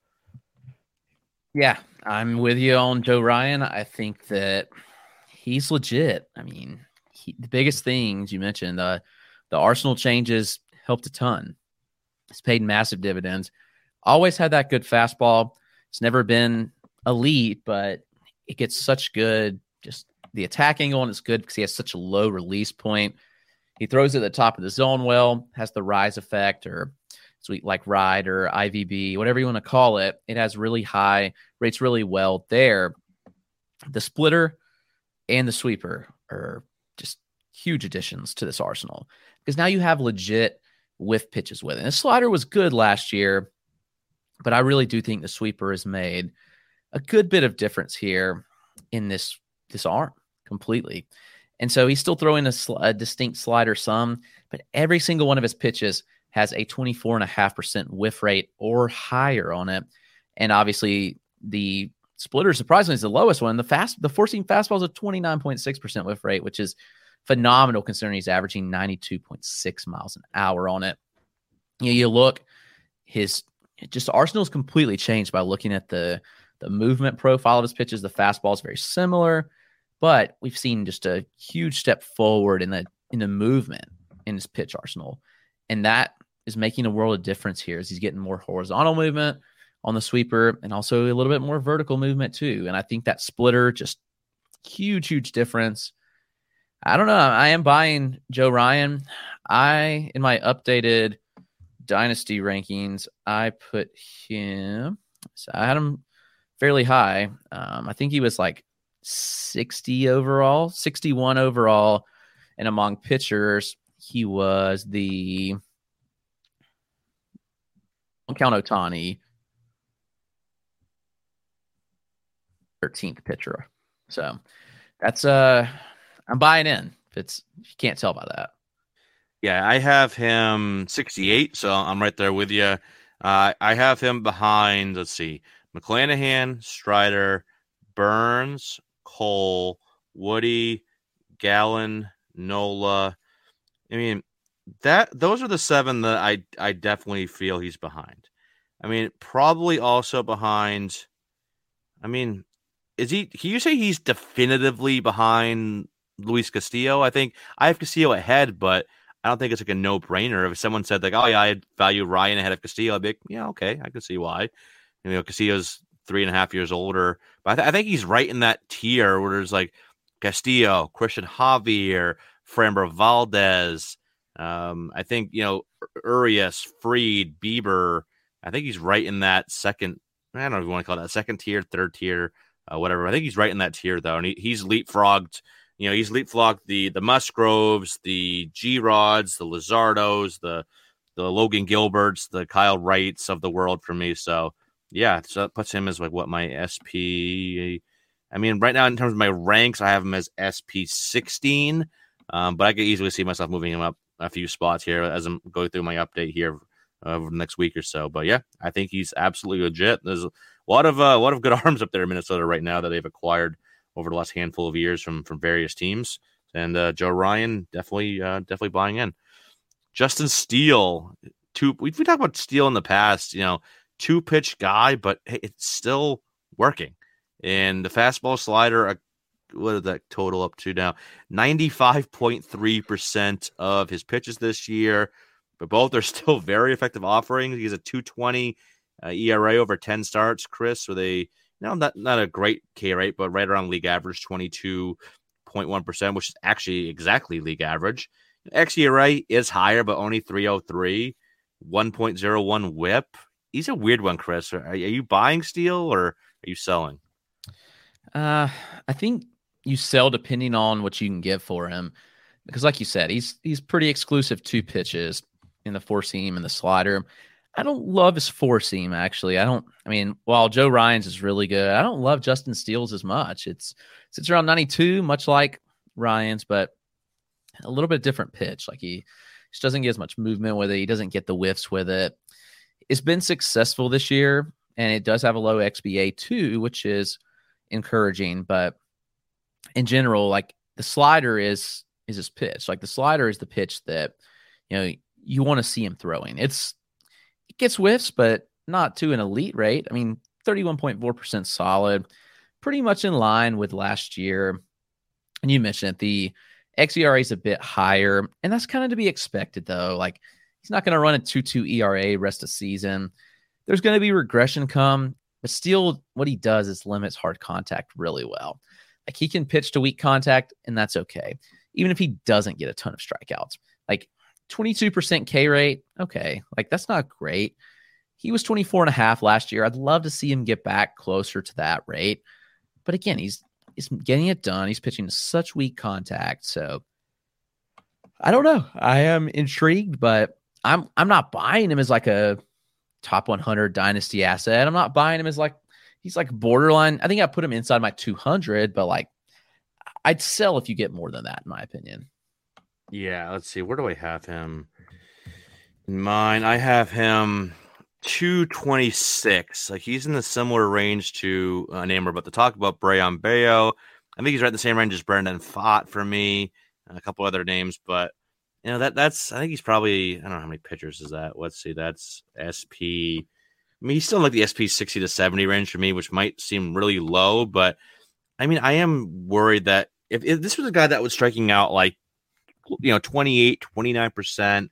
Yeah, I'm with you on Joe Ryan. I think that he's legit. I mean, the biggest things you mentioned, the Arsenal changes helped a ton. It's paid massive dividends. Always had that good fastball. It's never been elite, but it gets such good. Just the attack angle, and it's good because he has such a low release point. He throws at the top of the zone well, has the rise effect, or sweet like ride or IVB, whatever you want to call it. It has really high rates, really well there. The splitter and the sweeper are just huge additions to this arsenal because now you have legit whiff pitches with it. And the slider was good last year, but I really do think the sweeper has made a good bit of difference here in this arm completely. And so he's still throwing a distinct slider some, but every single one of his pitches has a 24.5% whiff rate or higher on it. And obviously the splitter surprisingly is the lowest one. The 4-seam fastball is a 29.6% whiff rate, which is phenomenal considering he's averaging 92.6 miles an hour on it. You look, Arsenal's completely changed by looking at the movement profile of his pitches. The fastball is very similar, but we've seen just a huge step forward in the movement in his pitch arsenal. And that is making a world of difference here as he's getting more horizontal movement, on the sweeper, and also a little bit more vertical movement too. And I think that splitter, just huge difference. I don't know. I am buying Joe Ryan. In my updated dynasty rankings, I put him, so I had him fairly high. I think he was like 61 overall. And among pitchers, he was the, don't count Ohtani, 13th pitcher. So that's I'm buying in. If you can't tell by that. Yeah, I have him 68, so I'm right there with you. I have him behind, let's see, McClanahan, Strider, Burns, Cole, Woody, Gallen, Nola. I mean, those are the 7 that I definitely feel he's behind. I mean, probably also behind. I mean, can you say he's definitively behind Luis Castillo? I think I have Castillo ahead, but I don't think it's like a no-brainer. If someone said like, "Oh yeah, I value Ryan ahead of Castillo," I'd be like, "Yeah, okay, I can see why." Castillo's 3.5 years older, but I think he's right in that tier where there's like Castillo, Christian Javier, Framber Valdez. I think Urias, Fried, Bieber. I think he's right in that second. I don't know if you want to call it that second tier, third tier, whatever. I think he's right in that tier though, and he's leapfrogged. He's leapfrogged the Musgroves, the G-Rods, the Luzardos, the Logan Gilberts, the Kyle Wrights of the world for me. So yeah, so that puts him as like what my SP. I mean, right now in terms of my ranks, I have him as SP 16, but I could easily see myself moving him up a few spots here as I'm going through my update here over the next week or so. But yeah, I think he's absolutely legit. There's a lot of good arms up there in Minnesota right now that they've acquired over the last handful of years from various teams, and Joe Ryan definitely buying in. Justin Steele, we talked about Steele in the past, 2-pitch guy, but it's still working. And the fastball slider, what did that total up to now? 95.3% of his pitches this year, but both are still very effective offerings. He has a 2.20 ERA over 10 starts, Chris, with a not a great K rate, but right around league average, 22.1%, which is actually exactly league average. xERA is higher, but only 3.03, 1.01 WHIP. He's a weird one, Chris. Are you buying Steele or are you selling? I think you sell depending on what you can get for him, because, like you said, he's pretty exclusive 2 pitches in the 4-seam and the slider. I don't love his 4-seam, actually. While Joe Ryan's is really good, I don't love Justin Steele's as much. It sits around 92, much like Ryan's, but a little bit different pitch. Like he just doesn't get as much movement with it. He doesn't get the whiffs with it. It's been successful this year, and it does have a low XBA too, which is encouraging. But in general, like the slider is his pitch. Like the slider is the pitch that you want to see him throwing. It gets whiffs, but not to an elite rate. 31.4% solid, pretty much in line with last year. And you mentioned it, the xERA is a bit higher, and that's kind of to be expected, though. Like he's not going to run a 2.2 ERA rest of season. There's going to be regression come, but still what he does is limits hard contact really well. Like he can pitch to weak contact, and that's okay, even if he doesn't get a ton of strikeouts. Like 22% K rate, okay, like that's not great. He was 24.5 last year. I'd love to see him get back closer to that rate, but again, he's getting it done. He's pitching to such weak contact, so I don't know. I am intrigued, but I'm not buying him as like a top 100 dynasty asset. I'm not buying him as like he's like borderline. I think I put him inside my 200, but like I'd sell if you get more than that, in my opinion. Yeah, let's see. Where do I have him? In mine, I have him 226. Like he's in the similar range to a name we're about to talk about, Brayan Bello. I think he's right in the same range as Brandon Pfaadt for me, and a couple other names, but that's I think he's probably, I don't know how many pitchers is that. Let's see, that's SP. He's still in like the SP 60 to 70 range for me, which might seem really low, but I am worried that if this was a guy that was striking out like 28, 29%,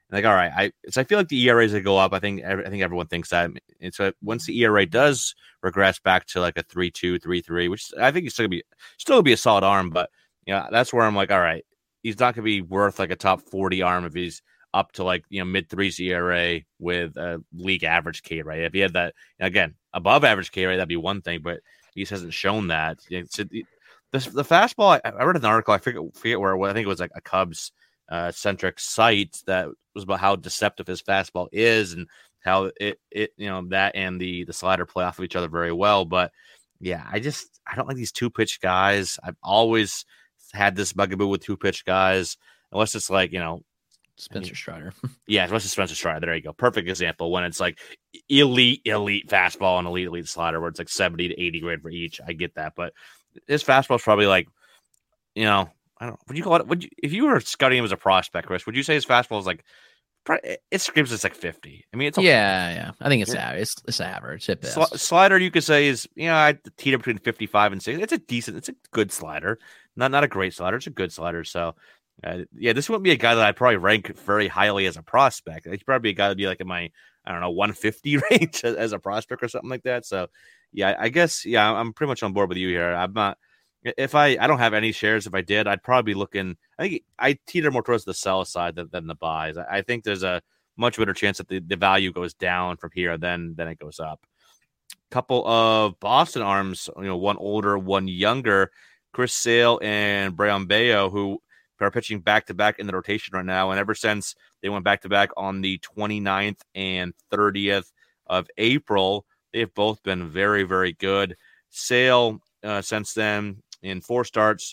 Like, all right, I feel like the ERAs will go up. I think everyone thinks that. And so once the ERA does regress back to like a 3.2, 3.3, which I think he's still gonna be a solid arm, but that's where I'm like, all right, he's not gonna be worth like a top 40 arm if he's up to like mid threes ERA with a league average K rate. If he had that again above average K rate, that'd be one thing, but he just hasn't shown that. So the fastball, I read an article, I forget where, I think it was like a Cubs centric site that was about how deceptive his fastball is and how it that and the slider play off of each other very well. But yeah, I don't like these 2-pitch guys. I've always had this bugaboo with 2-pitch guys, unless it's like Spencer Strider. Yeah, unless it's Spencer Strider. There you go. Perfect example when it's like elite fastball and elite slider where it's like 70 to 80 grade for each. I get that, but his fastball is probably like, I don't know. Would you call it? If you were scouting him as a prospect, Chris, would you say his fastball is like? It screams it's like 50. I mean, it's yeah. I think it's average. It's average. Slider, you could say is I teeter between 55 and 60. It's a good slider, not a great slider. It's a good slider. So, this wouldn't be a guy that I'd probably rank very highly as a prospect. He'd probably be a guy that'd be like in my 150 range as a prospect or something like that. So, I guess I'm pretty much on board with you here. I'm not. If I don't have any shares. If I did, I'd probably be looking. I think I teeter more towards the sell side than the buys. I think there's a much better chance that the value goes down from here than it goes up. Couple of Boston arms, one older, one younger, Chris Sale and Brayan Bello, who are pitching back to back in the rotation right now. And ever since they went back to back on the 29th and 30th of April, they've both been very, very good. Sale since then, in 4 starts,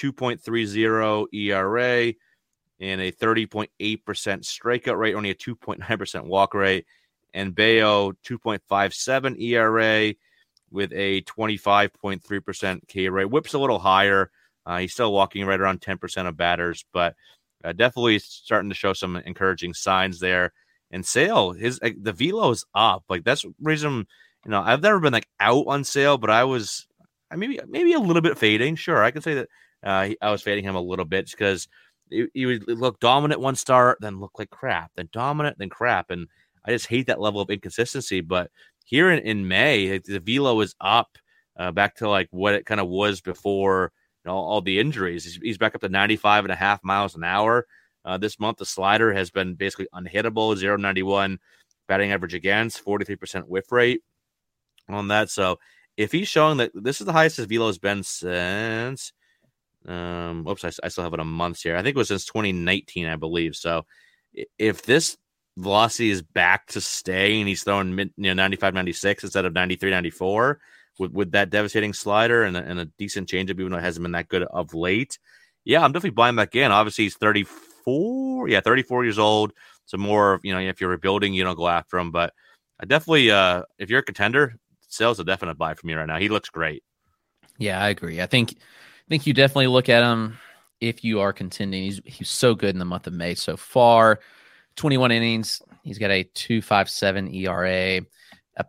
2.30 ERA and a 30.8% strikeout rate, only a 2.9% walk rate. And Bello, 2.57 ERA with a 25.3% K rate. Whip's a little higher. He's still walking right around 10% of batters, but definitely starting to show some encouraging signs there. And Sale, the velo is up. Like that's the reason, I've never been like out on Sale, but I was maybe a little bit fading. Sure, I can say that I was fading him a little bit because he would look dominant one start, then look like crap, then dominant, then crap. And I just hate that level of inconsistency. But here in May, the velo is up back to like what it kind of was before all the injuries. He's back up to 95.5 miles an hour. This month, the slider has been basically unhittable, 0.91 batting average against, 43% whiff rate on that. So if he's showing that this is the highest his velo has been since, I still have it a month here. I think it was since 2019, I believe. So if this velocity is back to stay and he's throwing 95, 96 instead of 93, 94 with that devastating slider and a decent changeup, even though it hasn't been that good of late. Yeah, I'm definitely buying back in. Obviously, he's 34 years old. So more, if you're rebuilding, you don't go after him. But I definitely, if you're a contender, Sale's a definite buy for me right now. He looks great. Yeah, I agree. I think you definitely look at him if you are contending. He's so good in the month of May so far. 21 innings. He's got a 2.57 ERA, a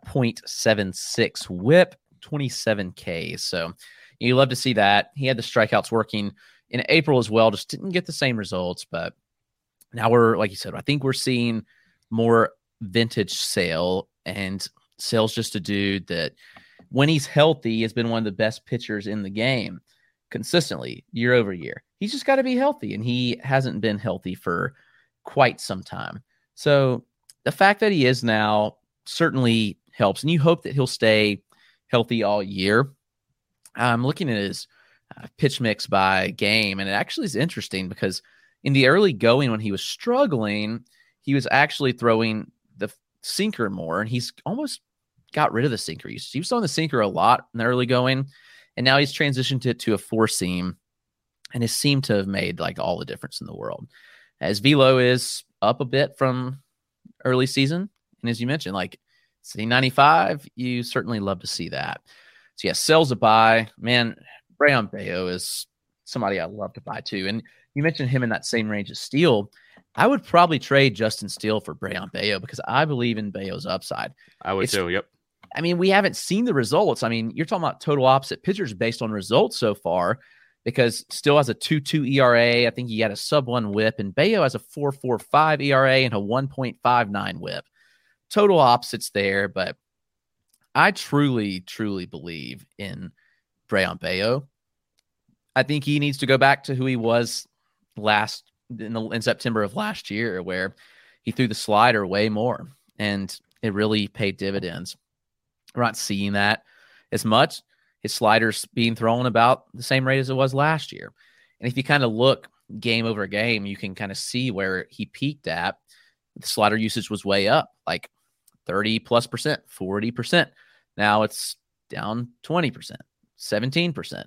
0.76 whip, 27 Ks. So you love to see that. He had the strikeouts working in April as well, just didn't get the same results. But now we're, like you said, I think we're seeing more vintage Sale, and Sale's just a dude that when he's healthy has been one of the best pitchers in the game consistently year over year. He's just got to be healthy, and he hasn't been healthy for quite some time. So the fact that he is now certainly helps, and you hope that he'll stay healthy all year. I'm looking at his pitch mix by game, and it actually is interesting because in the early going when he was struggling, he was actually throwing the sinker more, and he's almost got rid of the sinker. He was throwing the sinker a lot in the early going, and now he's transitioned it to a 4-seam, and has seemed to have made like all the difference in the world. As velo is up a bit from early season, and as you mentioned, like sitting 95, you certainly love to see that. So yeah, Sale's a buy. Man, Brayan Bello is somebody I love to buy too. And you mentioned him in that same range as Steele. I would probably trade Justin Steele for Brayan Bello because I believe in Bello's upside. I would too, yep. I mean, we haven't seen the results. I mean, you're talking about total opposite pitchers based on results so far. because still has a 2.2 ERA. I think he had a sub-1 whip, and Bello has a 4.45 ERA and a 1.59 whip. Total opposites there, but I truly, truly believe in Brayan Bello. I think he needs to go back to who he was in September of last year, where he threw the slider way more, and it really paid dividends. We're not seeing that as much. His slider's being thrown about the same rate as it was last year. And if you kind of look game over game, you can kind of see where he peaked at. The slider usage was way up, like 30+%, 40%. Now it's down 20%, 17%.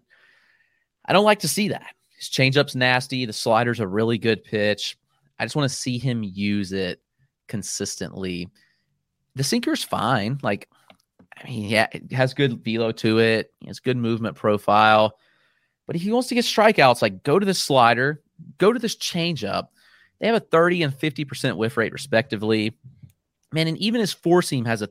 I don't like to see that. His changeup's nasty. The slider's a really good pitch. I just want to see him use it consistently. The sinker's fine. Like, I mean, yeah, it has good velo to it. He has good movement profile. But if he wants to get strikeouts, like, go to the slider, go to this changeup. They have a 30 and 50% whiff rate, respectively. Man, and even his four-seam has a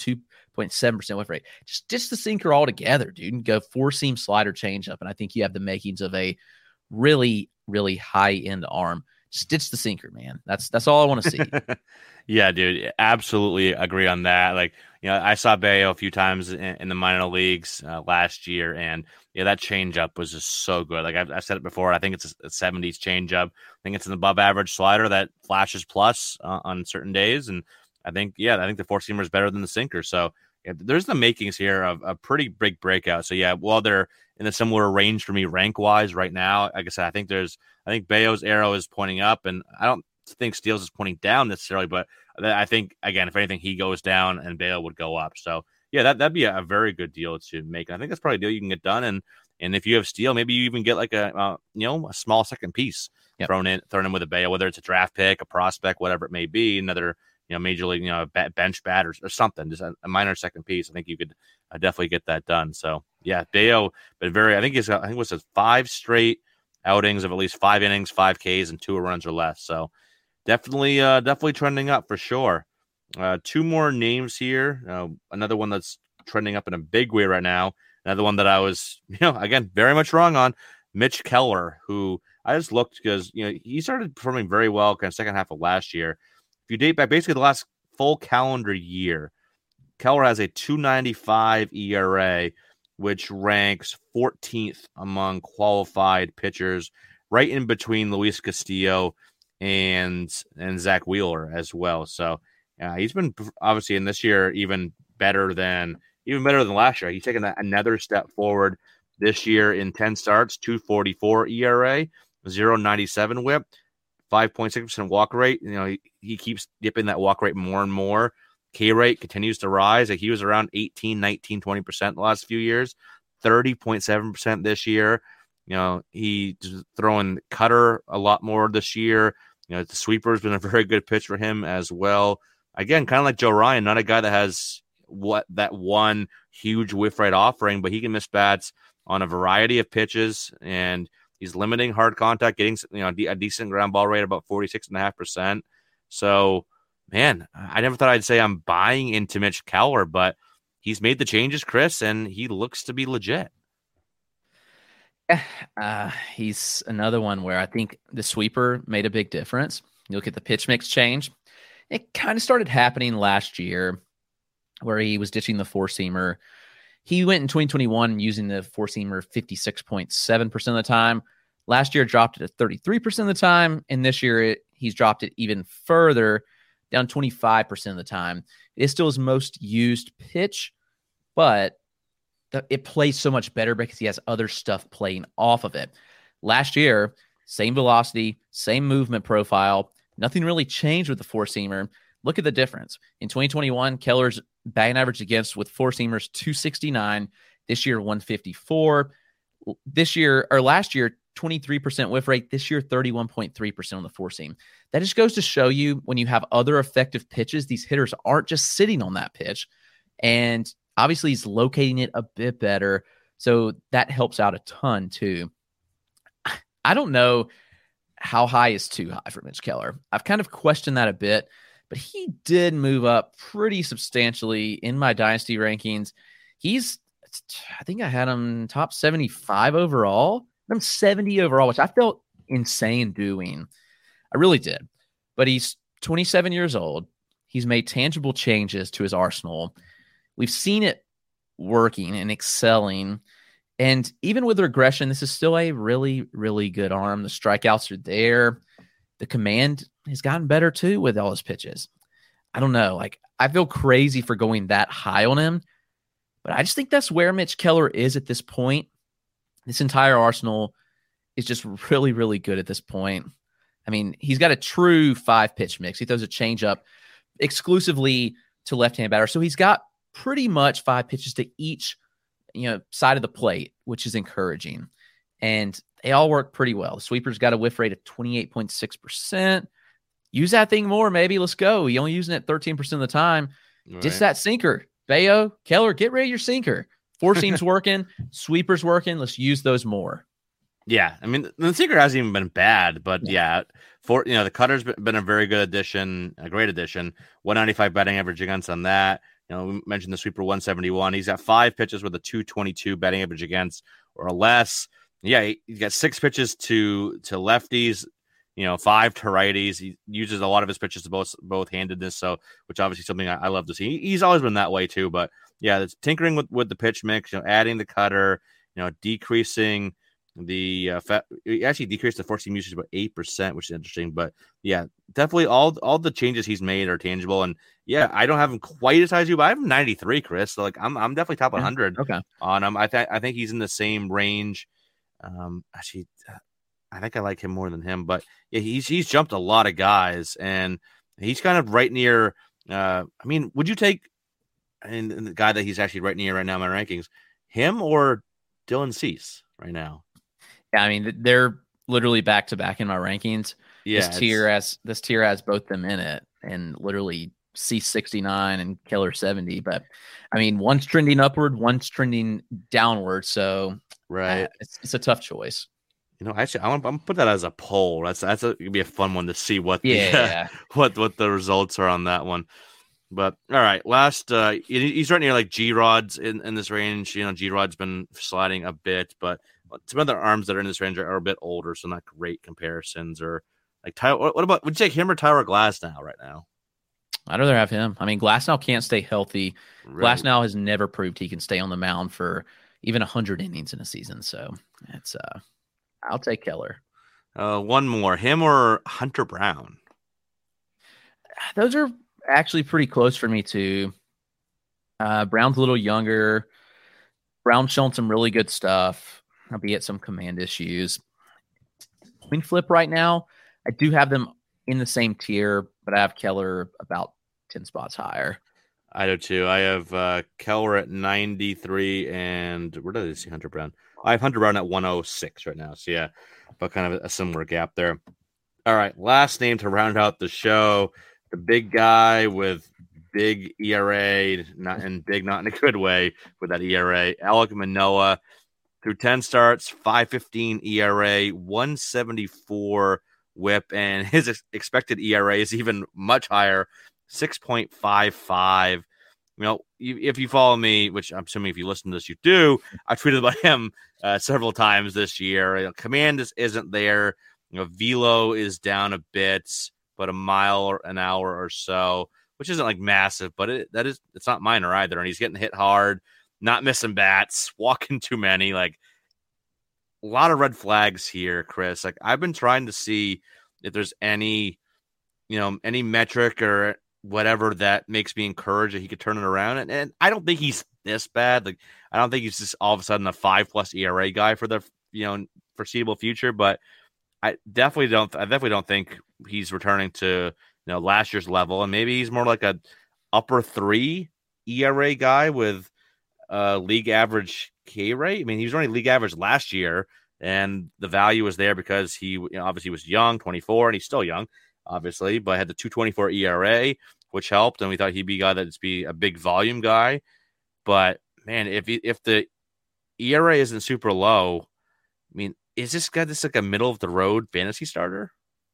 32.7% whiff rate. Just ditch the sinker altogether, dude, and go four-seam slider changeup. And I think you have the makings of a really, really high-end arm. Just ditch the sinker, man. That's all I want to see. Yeah, dude, absolutely agree on that. Like, you know, I saw Bello a few times in the minor leagues last year, and yeah, that changeup was just so good. Like I've said it before, I think it's a 70s changeup. I think it's an above average slider that flashes plus on certain days, and I think the four seamer is better than the sinker. So yeah, there's the makings here of a pretty big breakout. So yeah, while they're in a similar range for me rank wise right now, like I said, I think Bello's arrow is pointing up, and I don't think Steele's is pointing down necessarily, but I think, again, if anything, he goes down and Bello would go up. So yeah, that'd be a very good deal to make. And I think that's probably a deal you can get done. And if you have Steele, maybe you even get like a small second piece thrown in with a Bello, whether it's a draft pick, a prospect, whatever it may be, another major league bench bat or something, just a minor second piece. I think you could definitely get that done. So yeah, Bello, but I think it was 5 straight outings of at least 5 innings, 5 Ks, and 2 runs or less. So definitely trending up for sure. 2 more names here. Another one that's trending up in a big way right now. Another one that I was, again, very much wrong on. Mitch Keller, who I just looked because, he started performing very well kind of second half of last year. If you date back basically the last full calendar year, Keller has a 2.95 ERA, which ranks 14th among qualified pitchers, right in between Luis Castillo and Zach Wheeler as well. So he's been obviously in this year even better than last year. He's taken another step forward this year in 10 starts, 2.44 ERA, 0.97 whip, 5.6% walk rate. He keeps dipping that walk rate more and more. K rate continues to rise. Like he was around 18, 19, 20% the last few years, 30.7% this year. He's throwing cutter a lot more this year. The sweeper has been a very good pitch for him as well. Again, kind of like Joe Ryan, not a guy that has that one huge whiff rate offering, but he can miss bats on a variety of pitches, and he's limiting hard contact, getting a decent ground ball rate, about 46.5%. So, man, I never thought I'd say I'm buying into Mitch Keller, but he's made the changes, Chris, and he looks to be legit. He's another one where I think the sweeper made a big difference. You look at the pitch mix change. It kind of started happening last year where he was ditching the four-seamer. He went in 2021 using the four-seamer 56.7% of the time. Last year, dropped it to 33% of the time. And this year, he's dropped it even further, down 25% of the time. It's still his most used pitch, but it plays so much better because he has other stuff playing off of it. Last year, same velocity, same movement profile. Nothing really changed with the four-seamer. Look at the difference. In 2021, Keller's batting average against with four-seamers 269. This year, 154. Last year, 23% whiff rate. This year, 31.3% on the four-seam. That just goes to show you when you have other effective pitches, these hitters aren't just sitting on that pitch. And obviously, he's locating it a bit better. So that helps out a ton, too. I don't know how high is too high for Mitch Keller. I've kind of questioned that a bit, but he did move up pretty substantially in my dynasty rankings. I think I had him top 75 overall. I'm 70 overall, which I felt insane doing. I really did. But he's 27 years old. He's made tangible changes to his arsenal. We've seen it working and excelling. And even with regression, this is still a really, really good arm. The strikeouts are there. The command has gotten better too with all his pitches. I don't know. Like, I feel crazy for going that high on him, but I just think that's where Mitch Keller is at this point. This entire arsenal is just really, really good at this point. I mean, he's got a true 5-pitch mix. He throws a changeup exclusively to left-hand batter. So he's got pretty much 5 pitches to each, side of the plate, which is encouraging. And they all work pretty well. The sweeper's got a whiff rate of 28.6%. Use that thing more, maybe. Let's go. You're only using it 13% of the time. Right. Just that sinker. Bayo, Keller, get rid of your sinker. Four seam's working. Sweeper's working. Let's use those more. Yeah. I mean, the sinker hasn't even been bad, but the cutter's been a very good addition, a great addition. 195 batting average against on that. We mentioned the sweeper 171. He's got 5 pitches with a 222 batting average against or less. Yeah, he's got 6 pitches to lefties, 5 to righties. He uses a lot of his pitches to both handedness, so which obviously something I love to see. He's always been that way too, but yeah, it's tinkering with the pitch mix, adding the cutter, decreasing the he actually decreased the four-seam usage about 8%, which is interesting. But yeah, definitely all the changes he's made are tangible. And yeah, I don't have him quite as high as you, but I have him 93, Chris. So like I'm definitely top 100 on him. I think he's in the same range. Actually, I think I like him more than him, but yeah, he's jumped a lot of guys, and he's kind of right near. I mean, would you take and the guy that he's actually right near right now in my rankings, him or Dylan Cease right now? Yeah, I mean, they're literally back to back in my rankings. Yeah, this tier has both them in it, and literally Cease 69 and Keller 70. But I mean, one's trending upward, one's trending downward. So right, it's a tough choice. Actually, I'm gonna put that as a poll. It'd be a fun one to see what what the results are on that one. But all right, last he's right near like G-Rod's in this range. G-Rod's been sliding a bit, but some other arms that are in this range are a bit older, so not great comparisons. Or like Tyler, what about, would you take him or Tyler Glasnow right now? I'd rather have him. I mean, Glasnow can't stay healthy. Really? Glasnow has never proved he can stay on the mound for even 100 innings in a season. So it's I'll take Keller. One more, him or Hunter Brown? Those are actually pretty close for me too. Brown's a little younger. Brown's shown some really good stuff, albeit some command issues. Coin flip right now, I do have them in the same tier, but I have Keller about 10 spots higher. I do too. I have Keller at 93, and where did I see Hunter Brown? I have Hunter Brown at 106 right now. So yeah, but kind of a similar gap there. All right, last name to round out the show, the big guy with big ERA, not in a good way with that ERA. Alek Manoah through 10 starts, 5.15 ERA, 174 WHIP, and his expected ERA is even much higher, 6.55. If you follow me, which I'm assuming if you listen to this, you do, I tweeted about him several times this year. Command isn't there. Velo is down a bit, but a mile an hour or so, which isn't like massive, but it's not minor either. And he's getting hit hard, not missing bats, walking too many. Like, a lot of red flags here, Chris. Like, I've been trying to see if there's any metric or whatever that makes me encouraged that he could turn it around. And I don't think he's this bad. Like, I don't think he's just all of a sudden a 5+ ERA guy for the foreseeable future. But I definitely don't think he's returning to last year's level. And maybe he's more like a upper 3 ERA guy with league average K rate. I mean, he was only league average last year, and the value was there because he obviously was young, 24, and he's still young, obviously, but had the 2.24 ERA, which helped, and we thought he'd be a guy that'd be a big volume guy. But man, if the ERA isn't super low, I mean, is this guy just like a middle of the road fantasy starter?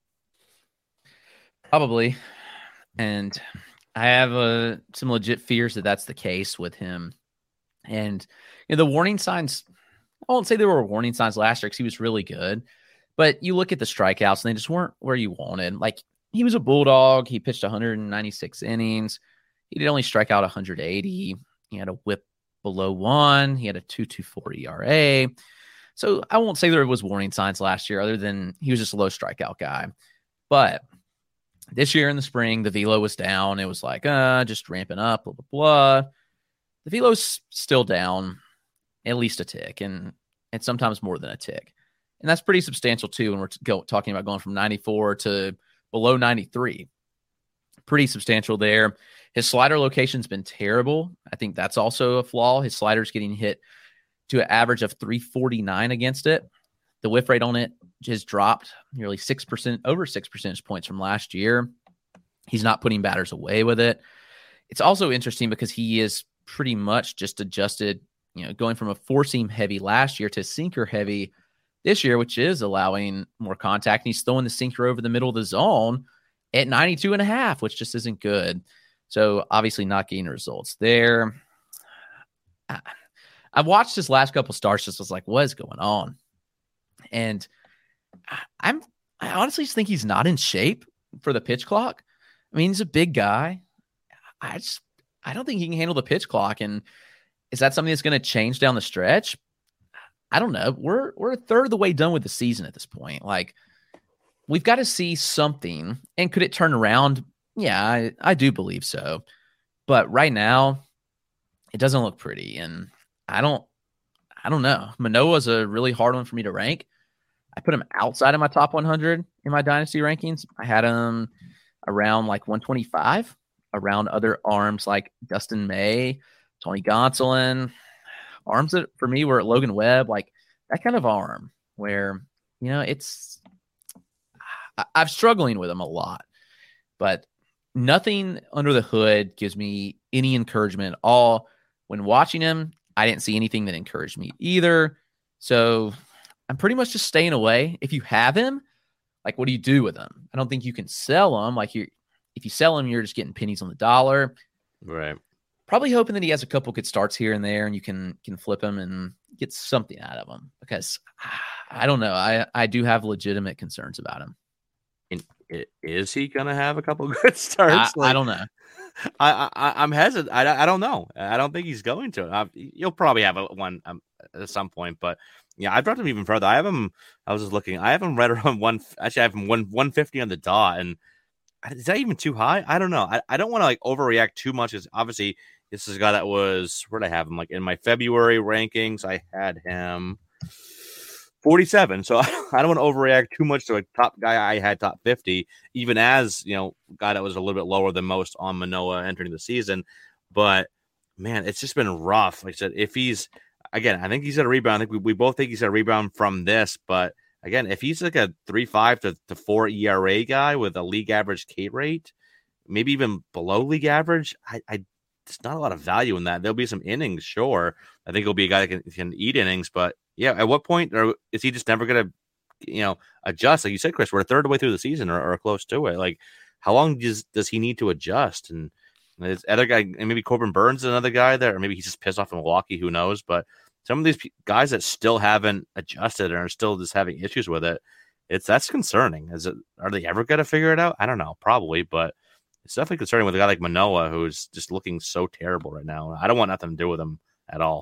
Probably, and I have some legit fears that that's the case with him. And the warning signs won't say there were warning signs last year because he was really good. But you look at the strikeouts, and they just weren't where you wanted. Like, he was a Bulldog. He pitched 196 innings. He did only strike out 180. He had a whip below 1. He had a 2.24 ERA. So I won't say there was warning signs last year other than he was just a low strikeout guy. But this year in the spring, the velo was down. It was like, just ramping up, blah, blah, blah. The velo's still down at least a tick, and sometimes more than a tick. And that's pretty substantial, too, when we're talking about going from 94 to below 93. Pretty substantial there. His slider location's been terrible. I think that's also a flaw. His slider's getting hit to an average of 349 against it. The whiff rate on it has dropped nearly 6%, over 6 percentage points from last year. He's not putting batters away with it. It's also interesting because he is pretty much just adjusted, going from a four-seam heavy last year to sinker heavy this year, which is allowing more contact. And he's throwing the sinker over the middle of the zone at 92.5, which just isn't good. So obviously not getting results there. I've watched his last couple starts, just was like, what is going on? And I honestly just think he's not in shape for the pitch clock. I mean, he's a big guy. I don't think he can handle the pitch clock. And is that something that's going to change down the stretch? I don't know. We're a third of the way done with the season at this point. Like, we've got to see something. And could it turn around? Yeah, I do believe so. But right now, it doesn't look pretty. And I don't know. Manoah's a really hard one for me to rank. I put him outside of my top 100 in my dynasty rankings. I had him around like 125, around other arms like Dustin May, Tony Gonsolin, arms that for me were Logan Webb, like that kind of arm where, I'm struggling with him a lot, but nothing under the hood gives me any encouragement at all. When watching him, I didn't see anything that encouraged me either. So I'm pretty much just staying away. If you have him, like, what do you do with him? I don't think you can sell him. Like, if you sell him, you're just getting pennies on the dollar. Right. Probably hoping that he has a couple good starts here and there, and you can flip him and get something out of him. Because I don't know. I do have legitimate concerns about him. And is he gonna have a couple good starts? I don't know. I'm hesitant. I don't know. I don't think he's going to. You'll probably have one at some point, but yeah, I dropped him even further. I have him. I was just looking. I have him right around one. Actually, I have him 150 on the dot, and is that even too high? I don't know. I don't want to like overreact too much. Because obviously, this is a guy that was where did I have him? Like in my February rankings, I had him 47. So I don't want to overreact too much to a top guy I had top 50, even as guy that was a little bit lower than most on Manoah entering the season. But man, it's just been rough. Like I said, if he's again, I think he's at a rebound. I think we both think he's at a rebound from this. But again, if he's like a 3.5 to 4 ERA guy with a league average K rate, maybe even below league average, there's not a lot of value in that. There'll be some innings, sure. I think he'll be a guy that can eat innings, but yeah, at what point is he just never going to, adjust? Like you said, Chris, we're a third of the way through the season or close to it. Like, how long does he need to adjust? And this other guy, and maybe Corbin Burns is another guy there, or maybe he's just pissed off in Milwaukee. Who knows? But some of these guys that still haven't adjusted and are still just having issues with it, that's concerning. Are they ever going to figure it out? I don't know, probably, but it's definitely concerning with a guy like Manoah who's just looking so terrible right now. I don't want nothing to do with him at all.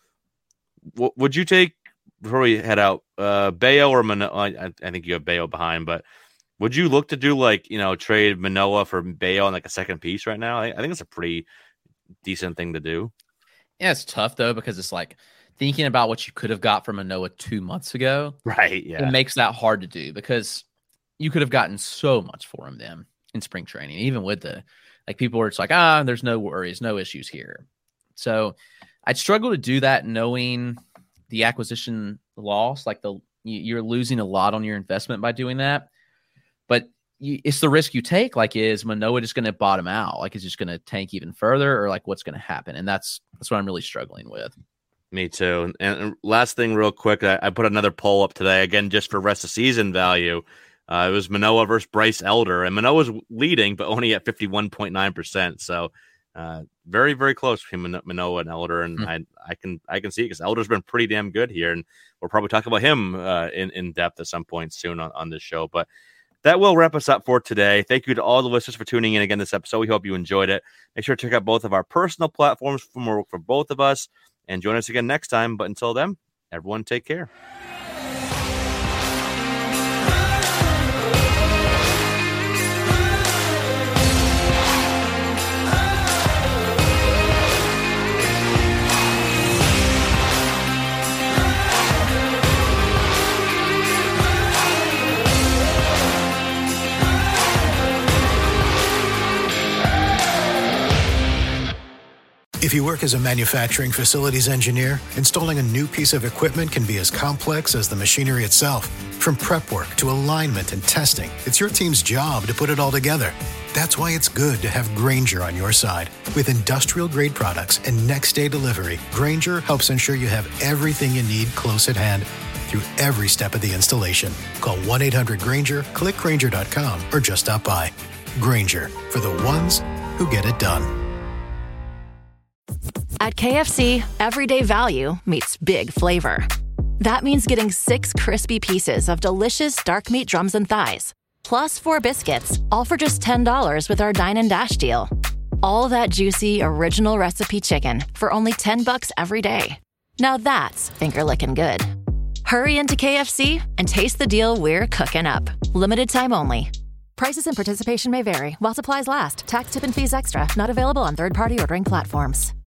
Would you take, before we head out, Bello or Manoah? I think you have Bello behind, but would you look to do trade Manoah for Bello on like a second piece right now? I think it's a pretty decent thing to do. Yeah, it's tough though, because it's like thinking about what you could have got from Manoah 2 months ago. Right. Yeah. It makes that hard to do because you could have gotten so much for him then in spring training, even with people were just like, there's no worries, no issues here. So I'd struggle to do that knowing the acquisition loss, like you're losing a lot on your investment by doing that. But it's the risk you take. Like, is Manoah just going to bottom out? Like, is just going to tank even further, or like what's going to happen? And that's what I'm really struggling with. Me too. And last thing real quick, I put another poll up today, again, just for rest of season value. It was Manoah versus Bryce Elder, and Manoah's leading, but only at 51.9%. So Very, very close between Manoah and Elder, and I can see it because Elder's been pretty damn good here, and we'll probably talk about him in depth at some point soon on this show. But that will wrap us up for today. Thank you to all the listeners for tuning in again this episode. We hope you enjoyed it. Make sure to check out both of our personal platforms for more work for both of us, and join us again next time. But until then, everyone take care. If you work as a manufacturing facilities engineer, installing a new piece of equipment can be as complex as the machinery itself. From prep work to alignment and testing, it's your team's job to put it all together. That's why it's good to have Grainger on your side. With industrial-grade products and next-day delivery, Grainger helps ensure you have everything you need close at hand through every step of the installation. Call 1-800-GRAINGER, click Grainger.com, or just stop by. Grainger, for the ones who get it done. At KFC, everyday value meets big flavor. That means getting 6 crispy pieces of delicious dark meat drums and thighs, plus 4 biscuits, all for just $10 with our Dine and Dash deal. All that juicy, original recipe chicken for only $10 every day. Now that's finger-licking good. Hurry into KFC and taste the deal we're cooking up. Limited time only. Prices and participation may vary. While supplies last. Tax, tip, and fees extra. Not available on third-party ordering platforms.